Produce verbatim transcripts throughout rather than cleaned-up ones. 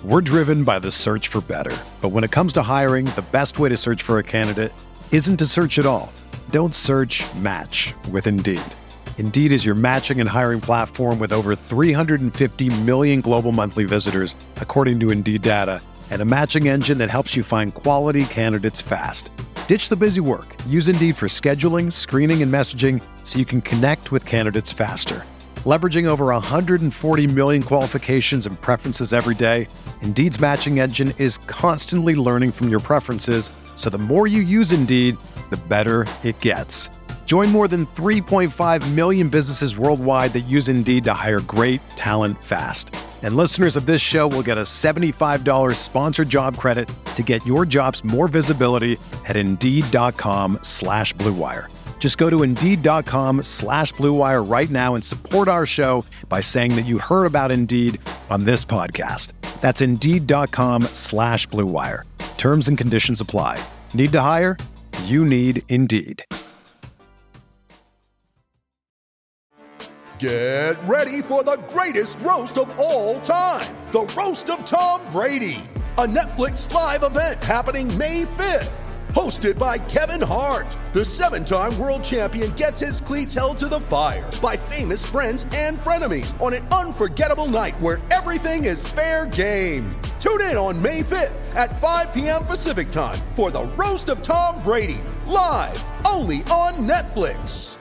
We're driven by the search for better. But when it comes to hiring, the best way to search for a candidate isn't to search at all. Don't search, match with Indeed. Indeed is your matching and hiring platform with over three hundred fifty million global monthly visitors, according to Indeed data, and a matching engine that helps you find quality candidates fast. Ditch the busy work. Use Indeed for scheduling, screening, and messaging so you can connect with candidates faster. Leveraging over one hundred forty million qualifications and preferences every day, Indeed's matching engine is constantly learning from your preferences, so the more you use Indeed, the better it gets. Join more than three point five million businesses worldwide that use Indeed to hire great talent fast. And listeners of this show will get a seventy-five dollars sponsored job credit to get your jobs more visibility at Indeed.com slash Blue Wire. Just go to Indeed.com slash Blue Wire right now and support our show by saying that you heard about Indeed on this podcast. That's Indeed.com slash Blue Wire. Terms and conditions apply. Need to hire? You need Indeed. Get ready for the greatest roast of all time. The Roast of Tom Brady. A Netflix live event happening May fifth. Hosted by Kevin Hart, the seven-time world champion gets his cleats held to the fire by famous friends and frenemies on an unforgettable night where everything is fair game. Tune in on May fifth at five p.m. Pacific time for the Roast of Tom Brady, live only on Netflix.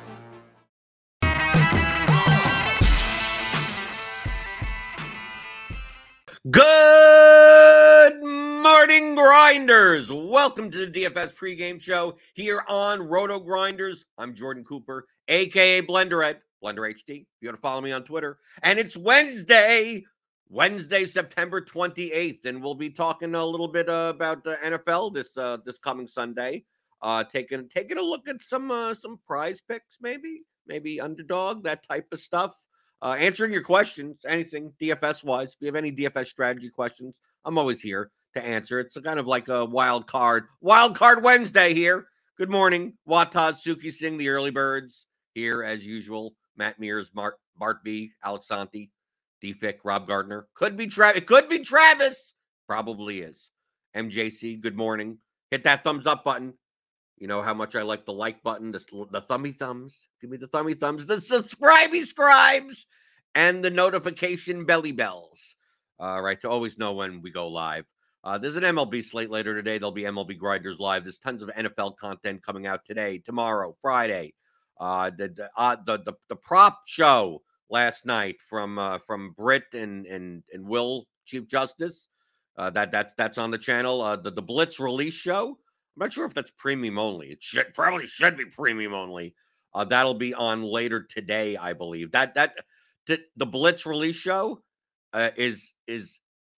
Good morning, Grinders. Welcome to the D F S pregame show here on Roto Grinders. I'm Jordan Cooper, a k a. Blendered, Blender H D. You got to follow me on Twitter. And it's Wednesday, Wednesday, September twenty-eighth, and we'll be talking a little bit uh, about the N F L this uh, this coming Sunday. Uh, taking taking a look at some uh, some prize picks, maybe, maybe underdog, that type of stuff. Uh, answering your questions, anything D F S-wise. If you have any D F S strategy questions, I'm always here to answer. It's a kind of like a wild card, wild card Wednesday here. Good morning, Wataz, Suki Singh, the early birds here as usual. Matt Mears, Mark, Bart B, Alex Santi, D-Fick, Rob Gardner. Could be Travis. It could be Travis. Probably is. M J C, good morning. Hit that thumbs up button. You know how much I like the like button, the, the thummy thumbs. Give me the thummy thumbs, the subscribey scribes, and the notification belly bells. Uh, right, to always know when we go live. Uh, there's an M L B slate later today. There'll be M L B Grinders live. There's tons of N F L content coming out today, tomorrow, Friday. Uh, the, the, uh, the, the, the prop show last night from uh, from Britt and, and, and Will, Chief Justice. Uh, that that's that's on the channel. Uh, the, the Blitz release show. I'm not sure if that's premium only. It should probably should be premium only. Uh, that'll be on later today, I believe. That that the, the Blitz release show uh, is is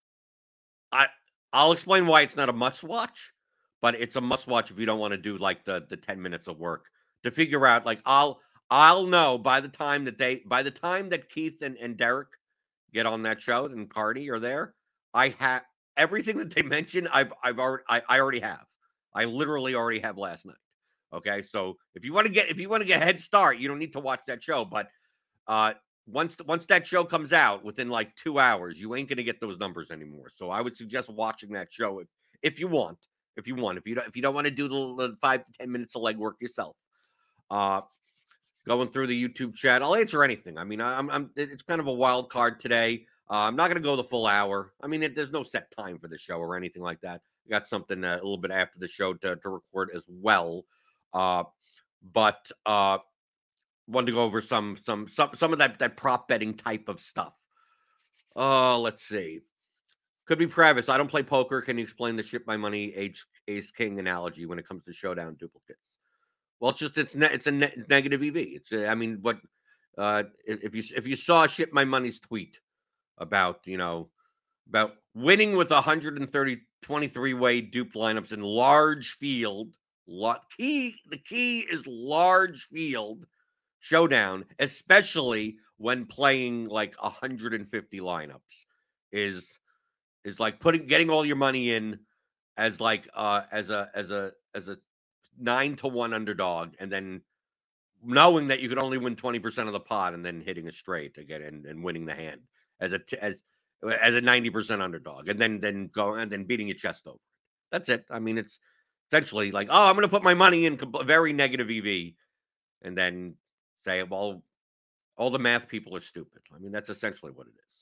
I I'll explain why it's not a must watch, but it's a must watch if you don't want to do like the the ten minutes of work to figure out. Like I'll I'll know by the time that they by the time that Keith and, and Derek get on that show and Cardi are there, I have everything that they mentioned. I've I've already I, I already have. I literally already have last night. Okay, so if you want to get if you want to get a head start, you don't need to watch that show. But uh, once once that show comes out within like two hours, you ain't gonna get those numbers anymore. So I would suggest watching that show if if you want. If you want, if you don't, if you don't want to do the, the five to ten minutes of legwork yourself, uh, going through the YouTube chat, I'll answer anything. I mean, I'm I'm it's kind of a wild card today. Uh, I'm not gonna go the full hour. I mean, it, there's no set time for the show or anything like that. Got something uh, a little bit after the show to, to record as well, uh, but uh, wanted to go over some some some some of that that prop betting type of stuff. Uh, let's see. Could be Travis. I don't play poker. Can you explain the ship my money ace, ace king analogy when it comes to showdown duplicates? Well, it's just it's ne- it's a ne- negative E V. It's a, I mean, what uh, if, if you if you saw ship my money's tweet about you know about winning with one hundred thirty twenty-three way duped lineups in large field. Lot key the key is large field showdown, especially when playing like one hundred fifty lineups. Is is like putting getting all your money in as like uh as a as a as a nine to one underdog, and then knowing that you could only win twenty percent of the pot, and then hitting a straight again and, and winning the hand as a t- as as a ninety percent underdog, and then then go and then beating your chest over. That's it. I mean, it's essentially like, oh, I'm going to put my money in very negative E V, and then say, well, all the math people are stupid. I mean, that's essentially what it is.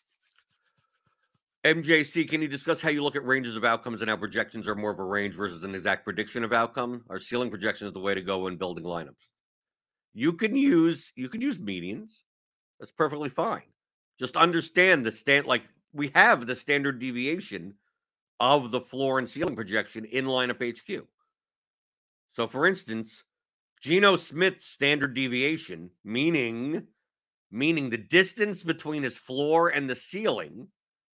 M J C, can you discuss how you look at ranges of outcomes and how projections are more of a range versus an exact prediction of outcome? Are ceiling projections the way to go when building lineups? You can use you can use medians. That's perfectly fine. Just understand the stand like we have the standard deviation of the floor and ceiling projection in lineup H Q. So, for instance, Geno Smith's standard deviation, meaning meaning the distance between his floor and the ceiling,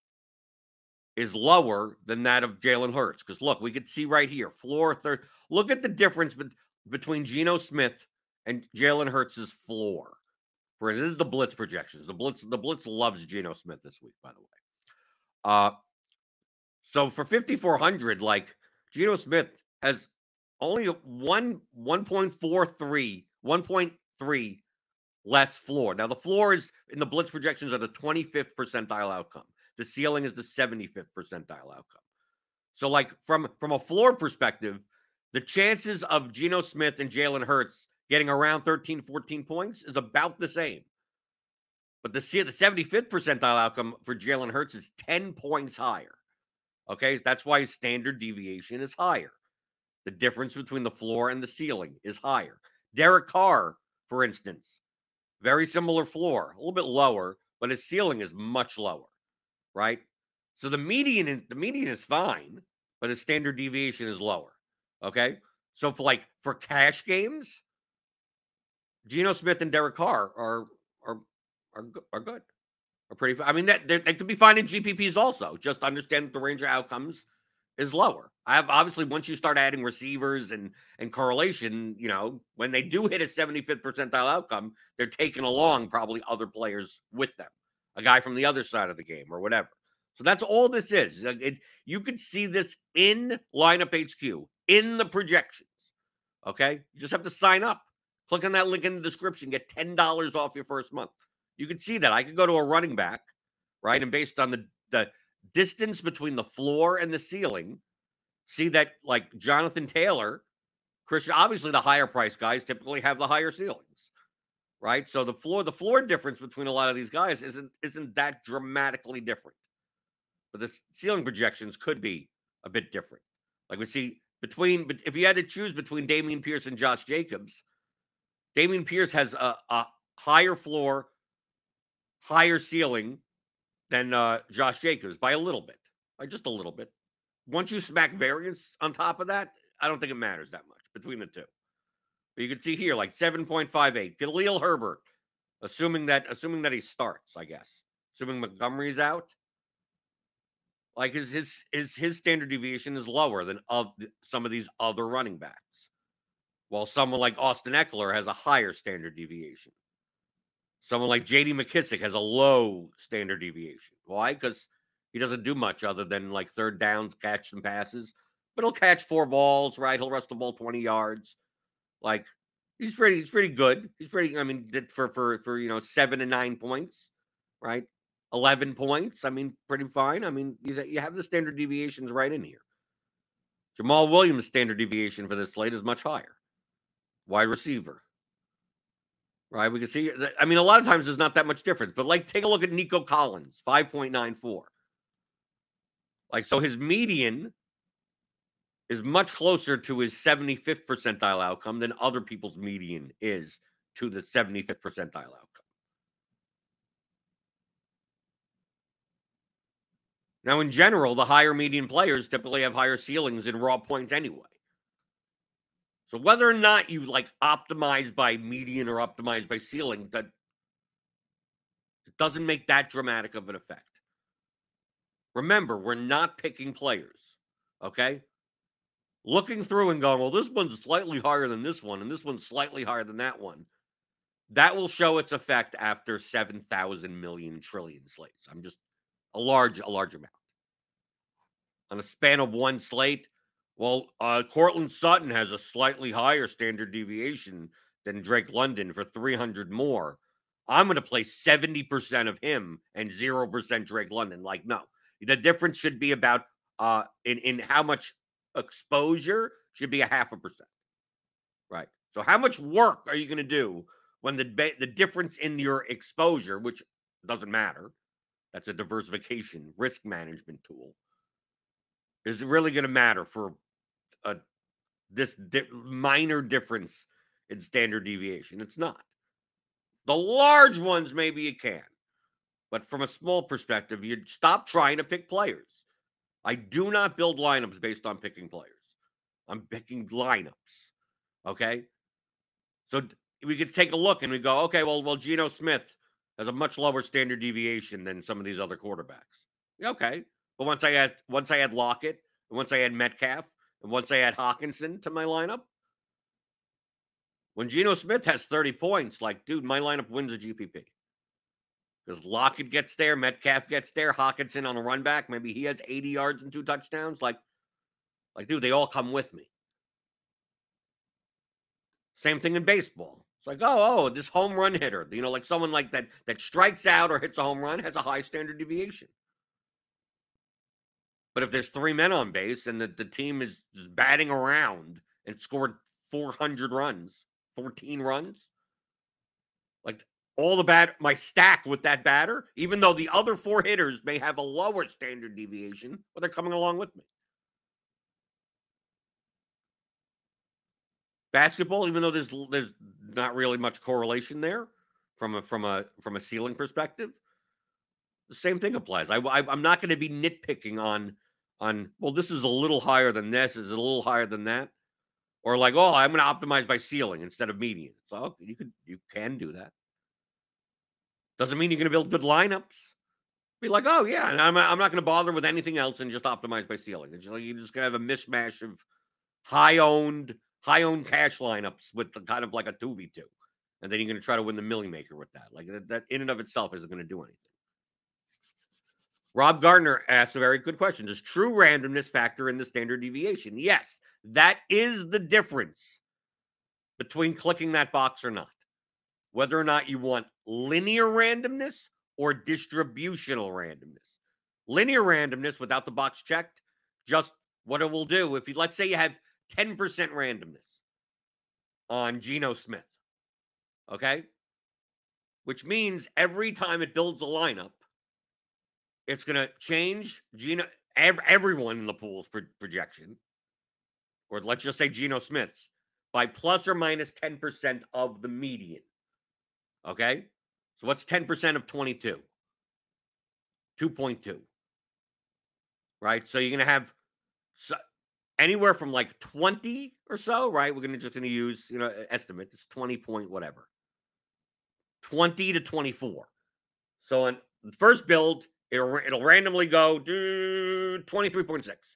is lower than that of Jalen Hurts. Because look, we could see right here, floor third. Look at the difference be- between Geno Smith and Jalen Hurts' floor. For this is the blitz projections. The blitz, the blitz loves Geno Smith this week, by the way. Uh, so for fifty-four hundred, like Geno Smith has only one one point four three, one point three less floor. Now the floor is in the blitz projections are the twenty-fifth percentile outcome. The ceiling is the seventy-fifth percentile outcome. So, like from from a floor perspective, the chances of Geno Smith and Jalen Hurts getting around thirteen, fourteen points is about the same. But the, the seventy-fifth percentile outcome for Jalen Hurts is ten points higher. Okay, that's why his standard deviation is higher. The difference between the floor and the ceiling is higher. Derek Carr, for instance, very similar floor, a little bit lower, but his ceiling is much lower, right? So the median, is, the median is fine, but his standard deviation is lower. Okay, so for like for cash games, Geno Smith and Derek Carr are are are are good. Are pretty. I mean, that they could be fine in G P Ps also. Just understand that the range of outcomes is lower. I have obviously once you start adding receivers and and correlation, you know, when they do hit a seventy-fifth percentile outcome, they're taking along probably other players with them, a guy from the other side of the game or whatever. So that's all this is. It, you could see this in lineup H Q in the projections. Okay, you just have to sign up. Click on that link in the description. Get ten dollars off your first month. You can see that. I could go to a running back, right? And based on the, the distance between the floor and the ceiling, see that like Jonathan Taylor, Christian, obviously the higher price guys typically have the higher ceilings, right? So the floor, the floor difference between a lot of these guys isn't, isn't that dramatically different. But the ceiling projections could be a bit different. Like we see between, but if you had to choose between Dameon Pierce and Josh Jacobs, Dameon Pierce has a, a higher floor, higher ceiling than uh, Josh Jacobs by a little bit, by just a little bit. Once you smack variance on top of that, I don't think it matters that much between the two. But you can see here, like seven point five eight. Khalil Herbert, assuming that assuming that he starts, I guess. Assuming Montgomery's out. Like his his his his standard deviation is lower than of some of these other running backs. While someone like Austin Eckler has a higher standard deviation. Someone like J D McKissick has a low standard deviation. Why? Because he doesn't do much other than like third downs, catch some passes. But he'll catch four balls, right? He'll rush the ball twenty yards. Like he's pretty, he's pretty good. He's pretty. I mean, did for for for you know seven and nine points, right? Eleven points. I mean, pretty fine. I mean, you you have the standard deviations right in here. Jamal Williams' standard deviation for this slate is much higher. Wide receiver. Right, we can see. I mean, a lot of times there's not that much difference, but like, take a look at Nico Collins, five point nine four. Like, so his median is much closer to his seventy-fifth percentile outcome than other people's median is to the seventy-fifth percentile outcome. Now, in general, the higher median players typically have higher ceilings in raw points anyway. So whether or not you like optimize by median or optimize by ceiling, that it doesn't make that dramatic of an effect. Remember, we're not picking players, okay? Looking through and going, well, this one's slightly higher than this one, and this one's slightly higher than that one. That will show its effect after seven thousand million trillion slates. I'm just a large, a large amount. On a span of one slate, well, uh, Cortland Sutton has a slightly higher standard deviation than Drake London for three hundred more I'm going to play seventy percent of him and zero percent Drake London. Like, no. The difference should be about uh in, in how much exposure should be a half a percent. Right. So how much work are you going to do when the the difference in your exposure, which doesn't matter, that's a diversification risk management tool, is really going to matter for a this di- minor difference in standard deviation? It's not. The large ones, maybe you can. But from a small perspective, you stop trying to pick players. I do not build lineups based on picking players. I'm picking lineups. Okay? So we could take a look and we go, okay, well, well, Geno Smith has a much lower standard deviation than some of these other quarterbacks. Okay. But once I add once I add Lockett, and once I add Metcalf, and once I add Hawkinson to my lineup, when Geno Smith has thirty points, like, dude, my lineup wins a G P P. Because Lockett gets there, Metcalf gets there, Hawkinson on a run back, maybe he has eighty yards and two touchdowns. Like, like, dude, they all come with me. Same thing in baseball. It's like, oh, oh, this home run hitter, you know, like someone like that that strikes out or hits a home run has a high standard deviation. But if there's three men on base and the, the team is just batting around and scored four hundred runs, fourteen runs, like all the bat, my stack with that batter, even though the other four hitters may have a lower standard deviation, but they're coming along with me. Basketball, even though there's there's not really much correlation there from a from a from a ceiling perspective, the same thing applies. I, I I'm not going to be nitpicking on on well, this is a little higher than this, is it a little higher than that, or like, oh, I'm going to optimize by ceiling instead of median. So you could you can do that. Doesn't mean you're going to build good lineups. Be like, oh yeah, and I'm I'm not going to bother with anything else and just optimize by ceiling. It's just like, you're just going to have a mishmash of high owned. High owned cash lineups with the kind of like a two v two. And then you're going to try to win the Millie Maker with that. Like that, that in and of itself isn't going to do anything. Rob Gardner asked a very good question. Does true randomness factor in the standard deviation? Yes, that is the difference between clicking that box or not. Whether or not you want linear randomness or distributional randomness. Linear randomness without the box checked, just what it will do. If you, let's say you have ten percent randomness on Geno Smith, okay? Which means every time it builds a lineup, it's going to change Geno, ev- everyone in the pool's pro- projection, or let's just say Geno Smith's, by plus or minus ten percent of the median, okay? So what's ten percent of twenty-two? two point two, right? So you're going to have... So, anywhere from like twenty or so, right? We're gonna just gonna use, you know, estimate. It's twenty point whatever. twenty to twenty-four. So on the first build, it'll it'll randomly go twenty-three point six,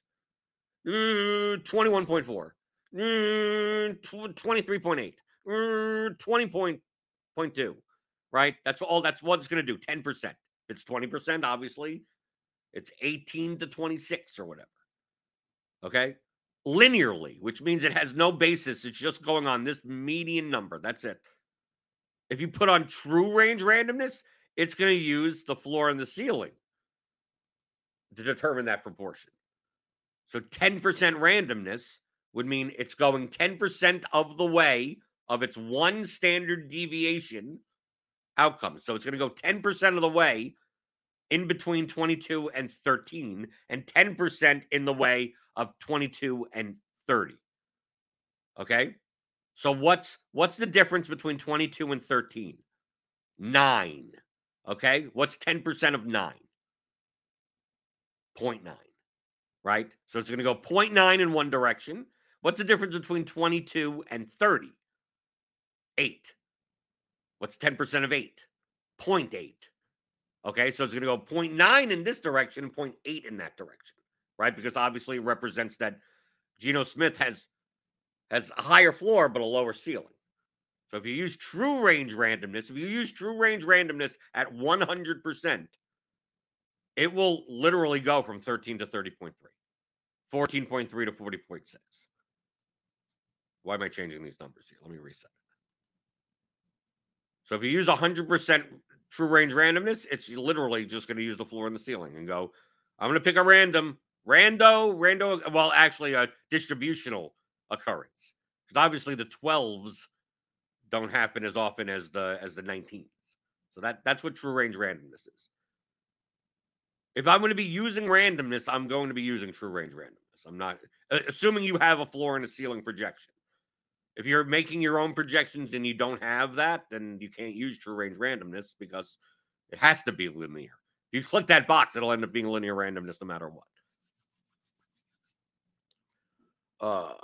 twenty-one point four, twenty-three point eight, twenty point two, right? That's all that's what it's gonna do, ten percent. If it's twenty percent, obviously, it's eighteen to twenty-six or whatever. Okay? Linearly, which means it has no basis. It's just going on this median number. That's it. If you put on true range randomness, it's going to use the floor and the ceiling to determine that proportion. So ten percent randomness would mean it's going ten percent of the way of its one standard deviation outcome. So it's going to go ten percent of the way in between twenty-two and thirteen, and ten percent in the way of twenty-two and thirty. Okay? So what's what's the difference between twenty-two and thirteen? nine. Okay? What's ten percent of nine? zero point nine. Right? So it's going to go zero point nine in one direction. What's the difference between twenty-two and thirty? eight. What's ten percent of eight? zero point eight. Okay, so it's going to go zero point nine in this direction and zero point eight in that direction, right? Because obviously it represents that Geno Smith has, has a higher floor but a lower ceiling. So if you use true range randomness, if you use true range randomness at one hundred percent, it will literally go from thirteen to thirty point three, fourteen point three to forty point six. Why am I changing these numbers here? Let me reset it. So if you use one hundred percent true range randomness, it's literally just going to use the floor and the ceiling and go, I'm going to pick a random, rando, rando, well, actually a distributional occurrence. Because obviously the twelves don't happen as often as the as the nineteens. So that, that's what true range randomness is. If I'm going to be using randomness, I'm going to be using true range randomness. I'm not, assuming you have a floor and a ceiling projection. If you're making your own projections and you don't have that, then you can't use true range randomness because it has to be linear. If you click that box, it'll end up being linear randomness no matter what. Uh,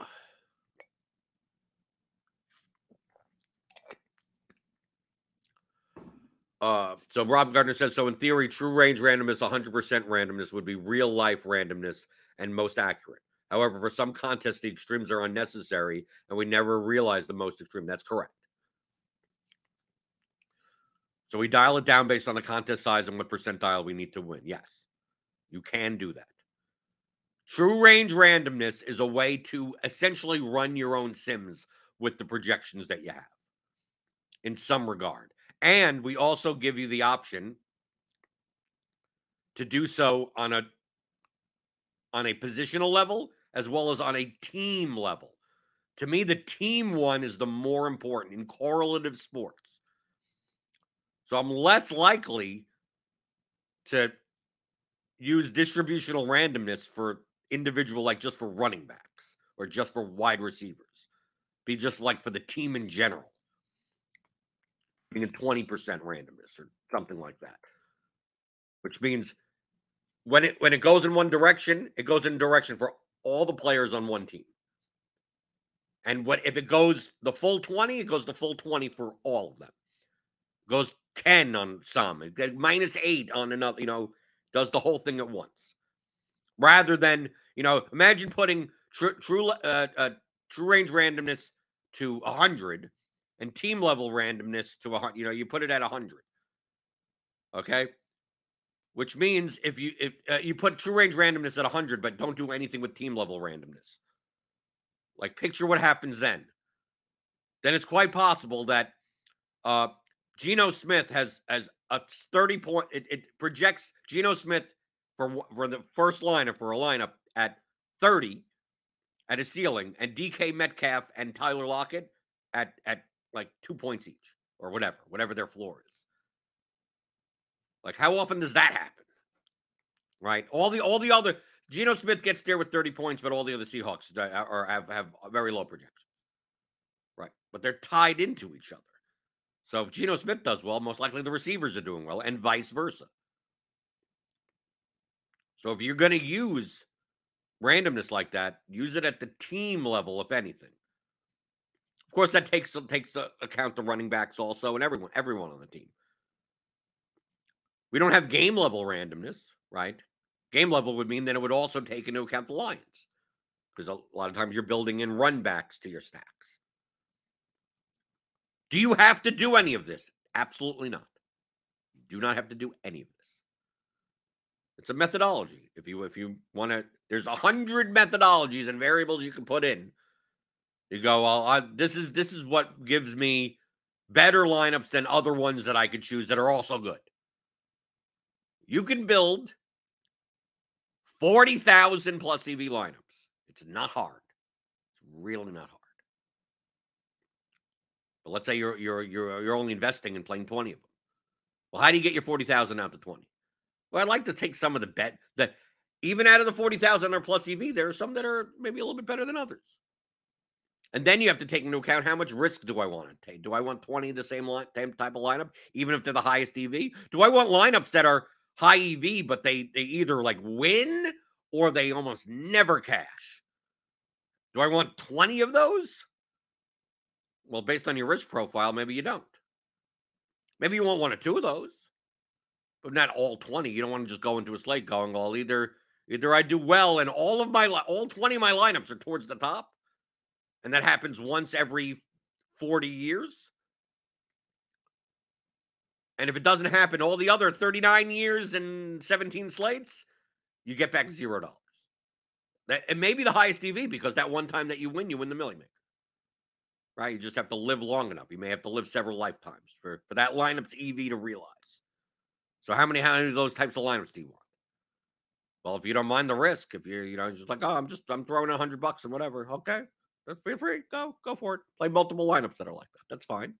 uh, so Rob Gardner says, so in theory, true range randomness, one hundred percent randomness would be real life randomness and most accurate. However, for some contests, the extremes are unnecessary, and we never realize the most extreme. That's correct. So we dial it down based on the contest size and what percentile we need to win. Yes, you can do that. True range randomness is a way to essentially run your own sims with the projections that you have in some regard. And we also give you the option to do so on a on a positional level as well as on a team level. To me, the team one is the more important in correlative sports. So I'm less likely to use distributional randomness for individual, like just for running backs or just for wide receivers. Be just like for the team in general. Being a twenty percent randomness or something like that. Which means when it when it goes in one direction, it goes in direction for all the players on one team. And what if it goes the full twenty, it goes the full twenty for all of them. It goes ten on some, it goes minus eight on another, you know, does the whole thing at once. Rather than, you know, imagine putting true true uh, uh, true range randomness to one hundred and team level randomness to one hundred. You know, you put it at one hundred. Okay? Which means if you if uh, you put true range randomness at one hundred, but don't do anything with team level randomness. Like, picture what happens then. Then it's quite possible that uh, Geno Smith has has a thirty point. It, it projects Geno Smith for for the first lineup for a lineup at thirty at a ceiling, and D K Metcalf and Tyler Lockett at at like two points each or whatever, whatever their floor is. Like, how often does that happen? Right? All the all the other Geno Smith gets there with thirty points, but all the other Seahawks are, have have very low projections. Right? But they're tied into each other. So if Geno Smith does well, most likely the receivers are doing well, and vice versa. So if you're going to use randomness like that, use it at the team level, if anything. Of course, that takes takes account the running backs also, and everyone everyone on the team. We don't have game level randomness, right? Game level would mean that it would also take into account the Lions, because a lot of times you're building in run backs to your stacks. Do you have to do any of this? Absolutely not. You do not have to do any of this. It's a methodology. If you if you want to, there's a hundred methodologies and variables you can put in. You go, well, I, this is this is what gives me better lineups than other ones that I could choose that are also good. You can build forty thousand plus E V lineups. It's not hard. It's really not hard. But let's say you're you're you're you're only investing in playing twenty of them. Well, how do you get your forty thousand out to twenty? Well, I'd like to take some of the bet that even out of the forty thousand or plus E V, there are some that are maybe a little bit better than others. And then you have to take into account, how much risk do I want to take? Do I want twenty of the same, line, same type of lineup, even if they're the highest E V? Do I want lineups that are high E V, but they they either like win or they almost never cash? Do I want twenty of those? Well, based on your risk profile, maybe you don't. Maybe you want one or two of those, but not all twenty. You don't want to just go into a slate going, well, either either I do well and all of my all twenty of my lineups are towards the top, and that happens once every forty years. And if it doesn't happen all the other thirty-nine years and seventeen slates, you get back zero dollars. That, it may be the highest E V because that one time that you win, you win the Millie Maker. right? You just have to live long enough. You may have to live several lifetimes for, for that lineup's E V to realize. So how many, how many of those types of lineups do you want? Well, if you don't mind the risk, if you're, you know, just like, oh, I'm just, I'm throwing a hundred bucks and whatever. Okay. Feel free. Go, go for it. Play multiple lineups that are like that. That's fine.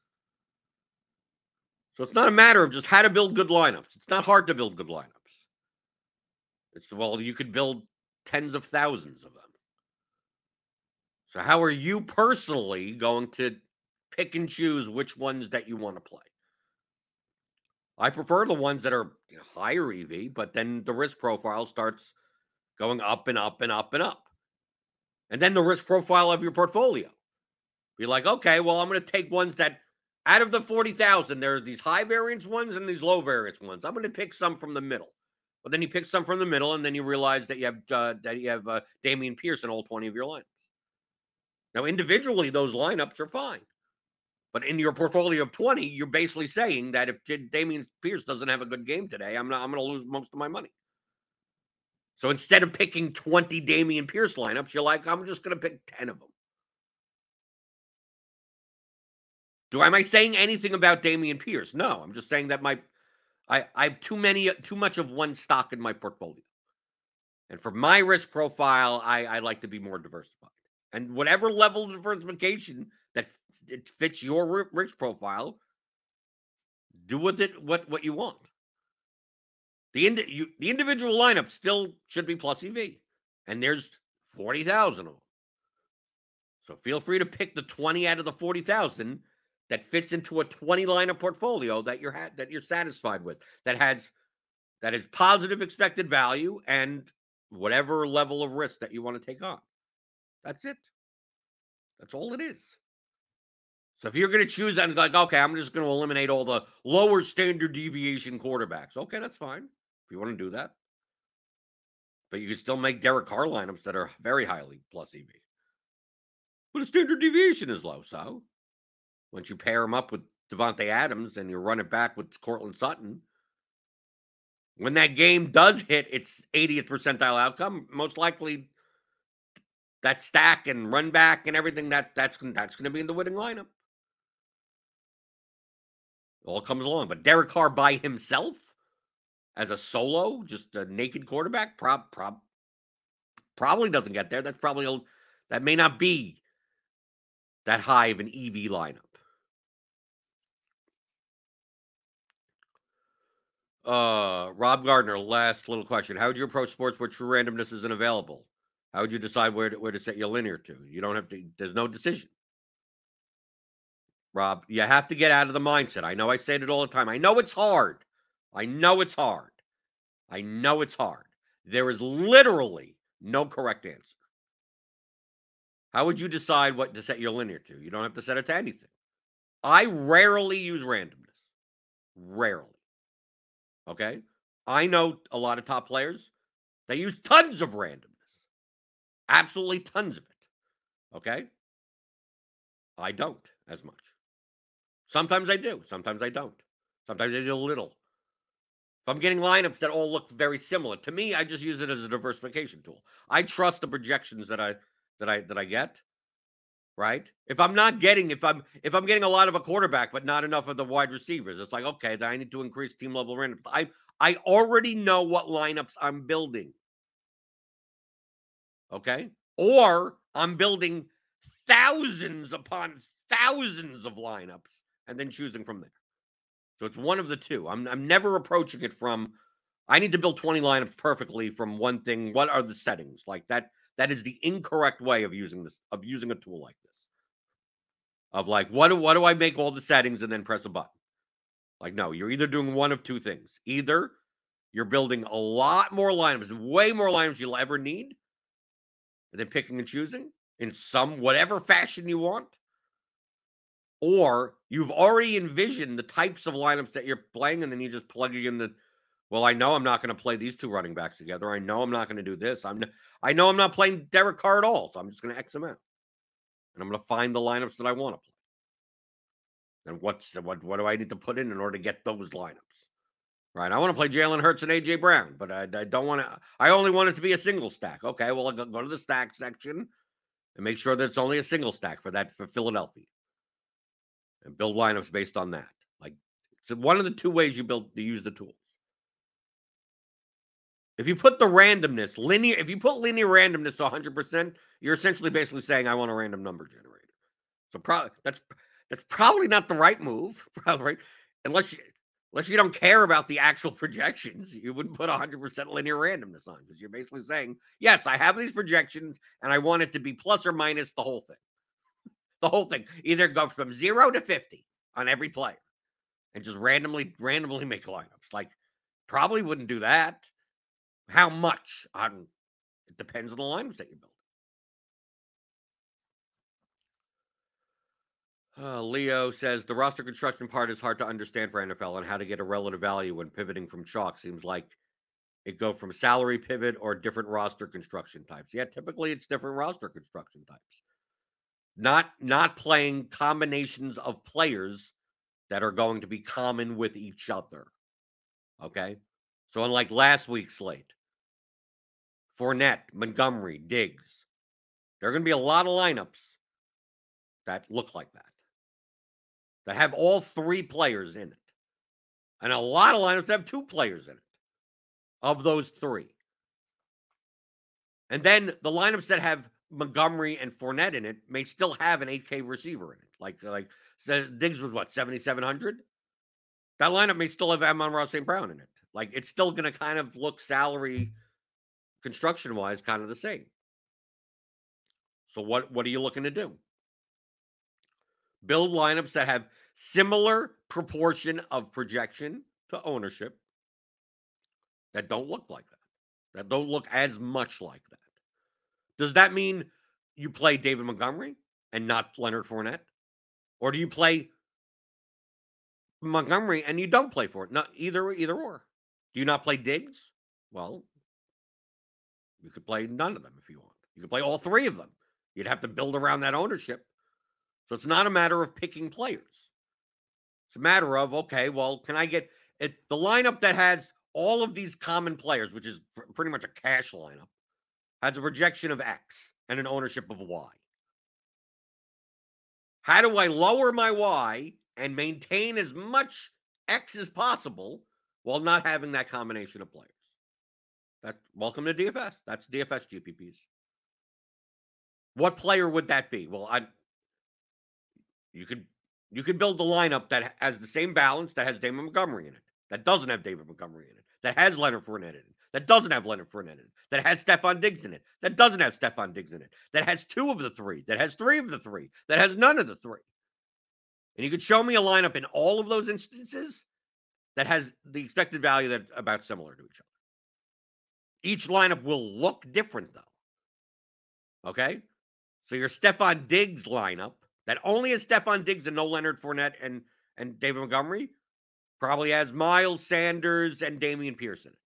So it's not a matter of just how to build good lineups. It's not hard to build good lineups. It's, well, you could build tens of thousands of them. So how are you personally going to pick and choose which ones that you want to play? I prefer the ones that are, you know, higher E V, but then the risk profile starts going up and up and up and up. And then the risk profile of your portfolio. Be like, okay, well, I'm going to take ones that, out of the forty thousand, there are these high variance ones and these low variance ones. I'm going to pick some from the middle. But then you pick some from the middle, and then you realize that you have uh, that you have uh, Dameon Pierce in all twenty of your lineups. Now, individually, those lineups are fine. But in your portfolio of twenty, you're basically saying that if Dameon Pierce doesn't have a good game today, I'm not, I'm going to lose most of my money. So instead of picking twenty Dameon Pierce lineups, you're like, I'm just going to pick ten of them. Do am I saying anything about Dameon Pierce? No, I'm just saying that my I, I have too many, too much of one stock in my portfolio. And for my risk profile, I, I like to be more diversified. And whatever level of diversification that it fits your risk profile, do with it what, what you want. The, ind- you, the individual lineup still should be plus E V. And there's forty thousand of them. So feel free to pick the twenty out of the forty thousand that fits into a twenty lineup portfolio that you're ha- that you're satisfied with, that has that is positive expected value and whatever level of risk that you want to take on. That's it. That's all it is. So if you're going to choose and like, okay, I'm just going to eliminate all the lower standard deviation quarterbacks. Okay, that's fine if you want to do that. But you can still make Derek Carr lineups that are very highly plus E V. But the standard deviation is low, so once you pair him up with Devontae Adams and you run it back with Cortland Sutton, when that game does hit its eightieth percentile outcome, most likely that stack and run back and everything, that that's, that's going to be in the winning lineup. It all comes along. But Derek Carr by himself, as a solo, just a naked quarterback, prob, prob, probably doesn't get there. That's probably, a, that may not be that high of an E V lineup. Uh, Rob Gardner, last little question. How would you approach sports where true randomness isn't available? How would you decide where to, where to set your linear to? You don't have to, there's no decision. Rob, you have to get out of the mindset. I know I say it all the time. I know it's hard. I know it's hard. I know it's hard. There is literally no correct answer. How would you decide what to set your linear to? You don't have to set it to anything. I rarely use randomness. Rarely. Okay? I know a lot of top players, they use tons of randomness. Absolutely tons of it. Okay? I don't as much. Sometimes I do. Sometimes I don't. Sometimes I do a little. If I'm getting lineups that all look very similar, to me, I just use it as a diversification tool. I trust the projections that I that I that I get. Right? If I'm not getting, if I'm if I'm getting a lot of a quarterback, but not enough of the wide receivers, it's like, okay, then I need to increase team level random. I I already know what lineups I'm building. Okay? Or I'm building thousands upon thousands of lineups and then choosing from there. So it's one of the two. I'm I'm never approaching it from, I need to build twenty lineups perfectly from one thing. What are the settings? Like that, that is the incorrect way of using this, of using a tool like this. Of like, what do, what do I make all the settings and then press a button? Like, no, you're either doing one of two things. Either you're building a lot more lineups, way more lineups you'll ever need, and then picking and choosing in some, whatever fashion you want. Or you've already envisioned the types of lineups that you're playing, and then you just plug in the, well, I know I'm not going to play these two running backs together. I know I'm not going to do this. I'm, I know I'm not playing Derek Carr at all, so I'm just going to X them out. And I'm going to find the lineups that I want to play. And what's what? What do I need to put in in order to get those lineups? Right? I want to play Jalen Hurts and A J Brown, but I, I don't want to. I only want it to be a single stack. Okay, well, I'll go to the stack section. and make sure that it's only a single stack for that for Philadelphia. And build lineups based on that. Like, it's one of the two ways you build to use the tools. If you put the randomness, linear, if you put linear randomness to one hundred percent, you're essentially basically saying, I want a random number generator. So probably that's that's probably not the right move, probably, right? Unless you, unless you don't care about the actual projections, you wouldn't put one hundred percent linear randomness on, because you're basically saying, yes, I have these projections and I want it to be plus or minus the whole thing. The whole thing. Either go from zero to fifty on every player and just randomly, randomly make lineups. Like, probably wouldn't do that. How much? On it depends on the lineups that you build. Uh, Leo says the roster construction part is hard to understand for N F L, and how to get a relative value when pivoting from chalk. Seems like it go from salary pivot or different roster construction types. Yeah, typically it's different roster construction types. Not not playing combinations of players that are going to be common with each other. Okay? So unlike last week's slate, Fournette, Montgomery, Diggs, there are going to be a lot of lineups that look like that, that have all three players in it. And a lot of lineups have two players in it of those three. And then the lineups that have Montgomery and Fournette in it may still have an eight K receiver in it. Like, like so Diggs was what, seventy-seven hundred? That lineup may still have Amon-Ra Saint Brown in it. Like, it's still going to kind of look salary construction-wise kind of the same. So what, what are you looking to do? Build lineups that have similar proportion of projection to ownership that don't look like that, that don't look as much like that. Does that mean you play David Montgomery and not Leonard Fournette? Or do you play Montgomery and you don't play Fournette? Not either, either or. Do you not play Diggs? Well, you could play none of them if you want. You could play all three of them. You'd have to build around that ownership. So it's not a matter of picking players. It's a matter of, okay, well, can I get it? The lineup that has all of these common players, which is pr- pretty much a cash lineup, has a projection of X and an ownership of Y. How do I lower my Y and maintain as much X as possible while not having that combination of players? That's welcome to D F S. That's D F S G P Ps. What player would that be? Well, I you could you could build the lineup that has the same balance, that has David Montgomery in it, that doesn't have David Montgomery in it, that has Leonard Fournette in it, that doesn't have Leonard Fournette in it, that has Stephon Diggs in it, that doesn't have Stephon Diggs in it, that has two of the three, that has three of the three, that has none of the three. And you could show me a lineup in all of those instances that has the expected value that's about similar to each other. Each lineup will look different, though. Okay? So your Stephon Diggs lineup that only has Stephon Diggs and no Leonard Fournette and, and David Montgomery probably has Miles Sanders and Dameon Pierce in it.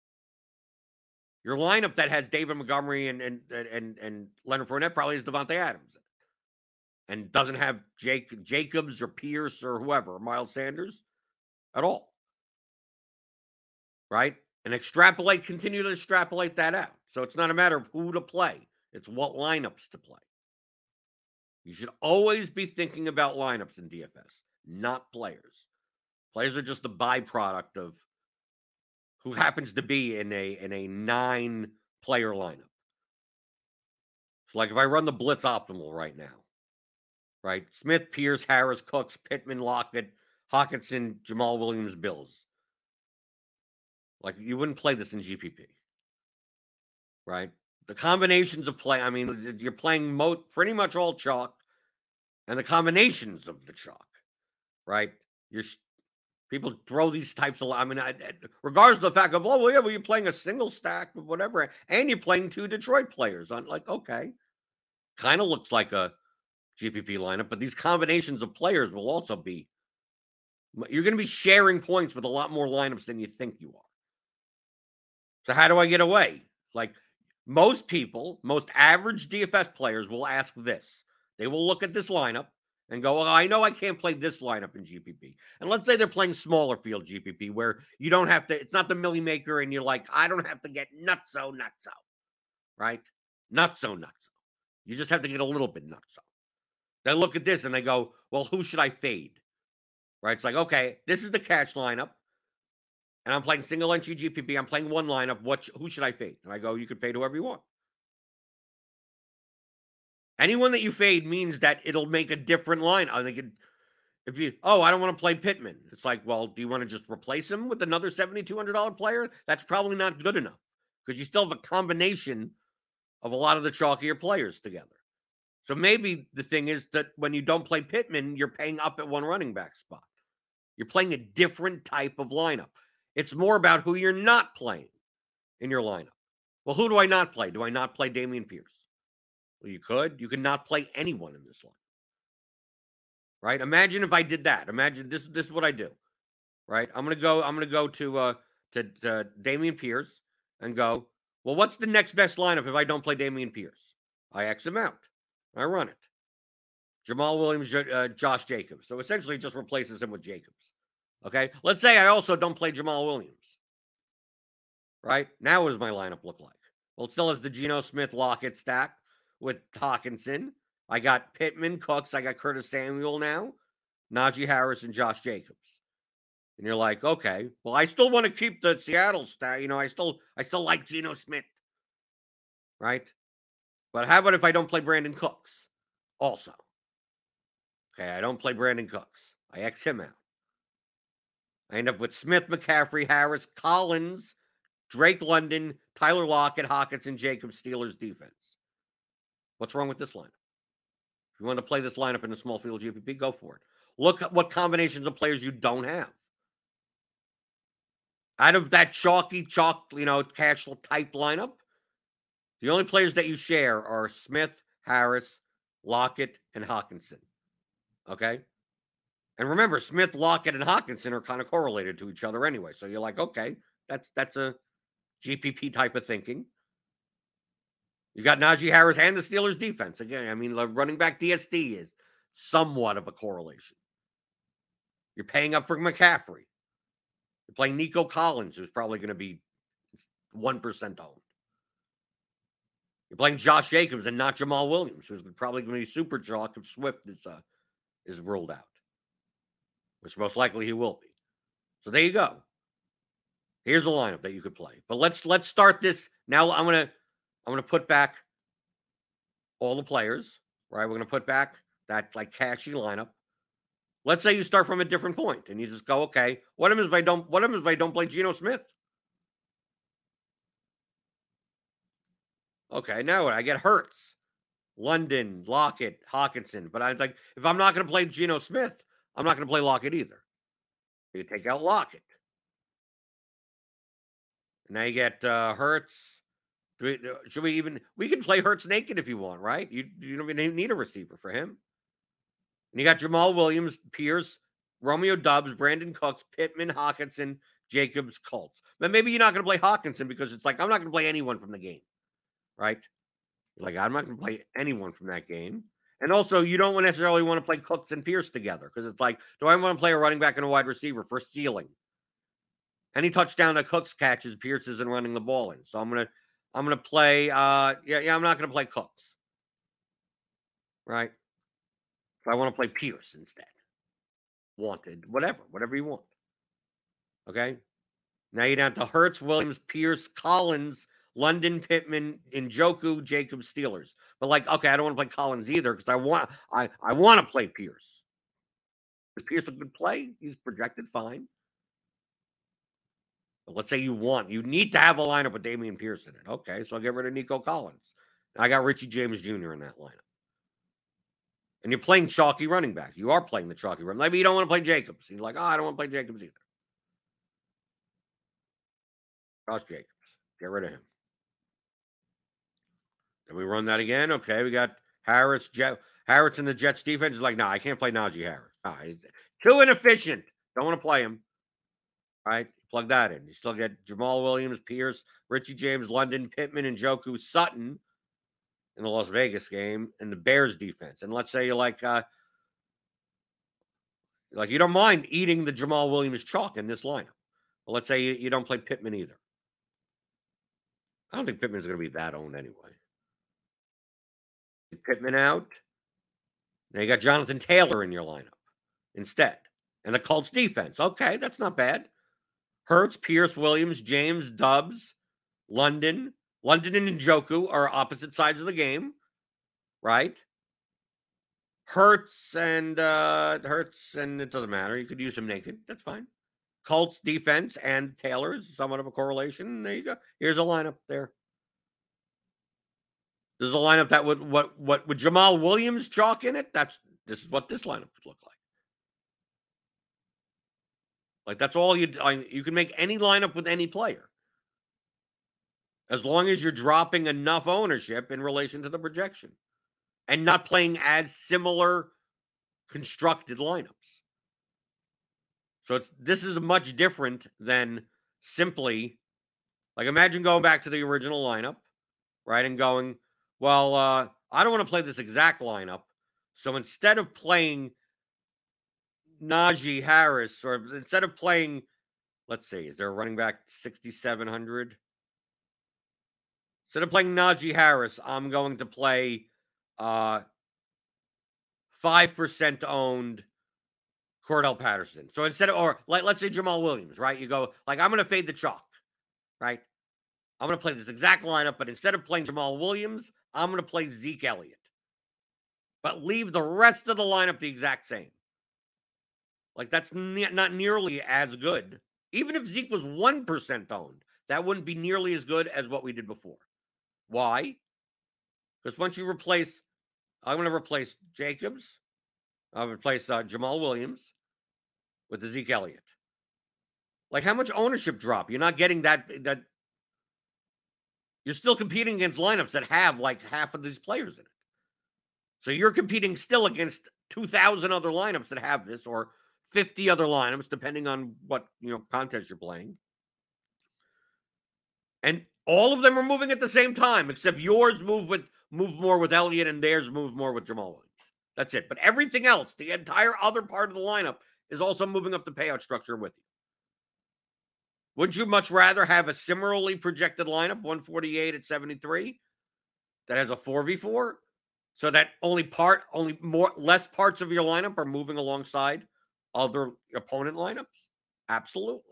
Your lineup that has David Montgomery and and and, and Leonard Fournette probably has Devontae Adams in it, and doesn't have Jake Jacobs or Pierce or whoever, or Miles Sanders at all. Right? And extrapolate, continue to extrapolate that out. So it's not a matter of who to play. It's what lineups to play. You should always be thinking about lineups in D F S, not players. Players are just a byproduct of who happens to be in a in a nine-player lineup. So like if I run the Blitz optimal right now, right? Smith, Pierce, Harris, Cooks, Pittman, Lockett, Hawkinson, Jamal Williams, Bills. Like, you wouldn't play this in G P P, right? The combinations of play, I mean, you're playing mo- pretty much all chalk, and the combinations of the chalk, right? You're people throw these types of, I mean, I, regardless of the fact of, oh, well, yeah, well, you're playing a single stack of whatever, and you're playing two Detroit players. I'm like, okay, kind of looks like a G P P lineup, but these combinations of players will also be, you're going to be sharing points with a lot more lineups than you think you are. So how do I get away? Like, most people, most average D F S players will ask this. They will look at this lineup and go, well, I know I can't play this lineup in G P P. And let's say they're playing smaller field G P P where you don't have to, it's not the Millie Maker and you're like, I don't have to get nutso, nutso, right? Nutso, nutso. You just have to get a little bit nuts. They look at this and they go, well, who should I fade? Right? It's like, okay, this is the cash lineup. And I'm playing single entry G P P. I'm playing one lineup. What? Who should I fade? And I go, you can fade whoever you want. Anyone that you fade means that it'll make a different line. I think it, if you, oh, I don't want to play Pittman. It's like, well, do you want to just replace him with another seven thousand two hundred dollars player? That's probably not good enough because you still have a combination of a lot of the chalkier players together. So maybe the thing is that when you don't play Pittman, you're paying up at one running back spot. You're playing a different type of lineup. It's more about who you're not playing in your lineup. Well, who do I not play? Do I not play Dameon Pierce? Well, you could. You could not play anyone in this line. Right? Imagine if I did that. Imagine this, this is what I do. Right? I'm gonna go, I'm gonna go to uh to, to Dameon Pierce and go, well, what's the next best lineup if I don't play Dameon Pierce? I X him out. I run it. Jamal Williams, uh, Josh Jacobs. So essentially it just replaces him with Jacobs. Okay? Let's say I also don't play Jamal Williams. Right? Now what does my lineup look like? Well, it still has the Geno Smith Lockett stack with Hawkinson. I got Pittman, Cooks. I got Curtis Samuel now, Najee Harris, and Josh Jacobs. And you're like, okay, well, I still want to keep the Seattle stack. You know, I still, I still like Geno Smith. Right? But how about if I don't play Brandon Cooks? Also. Okay, I don't play Brandon Cooks. I X him out. I end up with Smith, McCaffrey, Harris, Collins, Drake London, Tyler Lockett, Hawkinson, Jacobs, Steelers defense. What's wrong with this lineup? If you want to play this lineup in a small field G P P, go for it. Look at what combinations of players you don't have. Out of that chalky, chalk, you know, cash type lineup, the only players that you share are Smith, Harris, Lockett, and Hawkinson. Okay? And remember, Smith, Lockett, and Hawkinson are kind of correlated to each other anyway. So you're like, okay, that's that's a G P P type of thinking. You got Najee Harris and the Steelers defense. Again, I mean, the running back D S D is somewhat of a correlation. You're paying up for McCaffrey. You're playing Nico Collins, who's probably going to be one percent owned. You're playing Josh Jacobs and not Jamal Williams, who's probably going to be super chalk if Swift is, uh, is ruled out, which most likely he will be. So there you go. Here's a lineup that you could play. But let's let's start this. Now I'm going to I'm going to put back all the players, right? We're going to put back that like cashy lineup. Let's say you start from a different point and you just go, okay, what happens if I don't what happens if I don't play Geno Smith? Okay, now what? I get Hurts, London, Lockett, Hawkinson. But I'm like, if I'm not going to play Geno Smith, I'm not going to play Lockett either. You take out Lockett. And now you get uh, Hurts. Do we, should we even? We can play Hurts naked if you want, right? You you don't even need a receiver for him. And you got Jamal Williams, Pierce, Romeo Doubs, Brandon Cooks, Pittman, Hawkinson, Jacobs, Colts. But maybe you're not going to play Hawkinson because it's like I'm not going to play anyone from the game, right? You're like I'm not going to play anyone from that game. And also, you don't necessarily want to play Cooks and Pierce together because it's like, do I want to play a running back and a wide receiver for ceiling? Any touchdown that Cooks catches, Pierce isn't running the ball in. So I'm gonna I'm gonna play. Uh, yeah, yeah, I'm not gonna play Cooks, right? So I want to play Pierce instead. Wanted, whatever, whatever you want. Okay. Now you're down to Hurts, Williams, Pierce, Collins, London, Pittman, Njoku, Jacobs, Steelers. But like, okay, I don't want to play Collins either because I want I I want to play Pierce. Is Pierce a good play? He's projected fine. But let's say you want, you need to have a lineup with Dameon Pierce in it. Okay, so I'll get rid of Nico Collins. I got Richie James Junior in that lineup. And you're playing chalky running back. You are playing the chalky running. Maybe you don't want to play Jacobs. You're like, oh, I don't want to play Jacobs either. Josh Jacobs. Get rid of him. Then we run that again. Okay, we got Harris. Jet, Harris in the Jets defense is like, no, nah, I can't play Najee Harris. Nah, he's too inefficient. Don't want to play him. All right, plug that in. You still get Jamal Williams, Pierce, Richie James, London, Pittman, and Njoku, Sutton in the Las Vegas game, and the Bears defense. And let's say you're like, uh, like you don't mind eating the Jamal Williams chalk in this lineup. Well, let's say you, you don't play Pittman either. I don't think Pittman's going to be that owned anyway. Pittman out. Now you got Jonathan Taylor in your lineup instead. And the Colts defense. Okay, that's not bad. Hurts, Pierce, Williams, James, Doubs, London. London and Njoku are opposite sides of the game, right? Hurts and uh Hurts and it doesn't matter. You could use him naked. That's fine. Colts defense and Taylor is somewhat of a correlation. There you go. Here's a lineup there. This is a lineup that would what what with Jamal Williams chalk in it. That's this is what this lineup would look like. Like that's all you I, you can make any lineup with any player, as long as you're dropping enough ownership in relation to the projection, and not playing as similar constructed lineups. So it's this is much different than simply like imagine going back to the original lineup, right, and going. Well, uh, I don't want to play this exact lineup. So instead of playing Najee Harris, or instead of playing, let's see, is there a running back sixty-seven hundred? Instead of playing Najee Harris, I'm going to play uh, five percent owned Cordell Patterson. So instead of, or like, let's say Jamal Williams, right? You go, like, I'm going to fade the chalk, right? I'm going to play this exact lineup, but instead of playing Jamal Williams, I'm going to play Zeke Elliott. But leave the rest of the lineup the exact same. Like, that's ne- not nearly as good. Even if Zeke was one percent owned, that wouldn't be nearly as good as what we did before. Why? Because once you replace, I'm going to replace Jacobs. I'll replace uh, Jamal Williams with the Zeke Elliott. Like, how much ownership drop? You're not getting that, that, you're still competing against lineups that have like half of these players in it. So you're competing still against two thousand other lineups that have this, or fifty other lineups, depending on what, you know, contest you're playing. And all of them are moving at the same time, except yours move with move more with Elliott and theirs move more with Jamal Williams. That's it. But everything else, the entire other part of the lineup, is also moving up the payout structure with you. Wouldn't you much rather have a similarly projected lineup, one forty-eight at seventy-three, that has a four v four, so that only part, only more, less parts of your lineup are moving alongside other opponent lineups? Absolutely.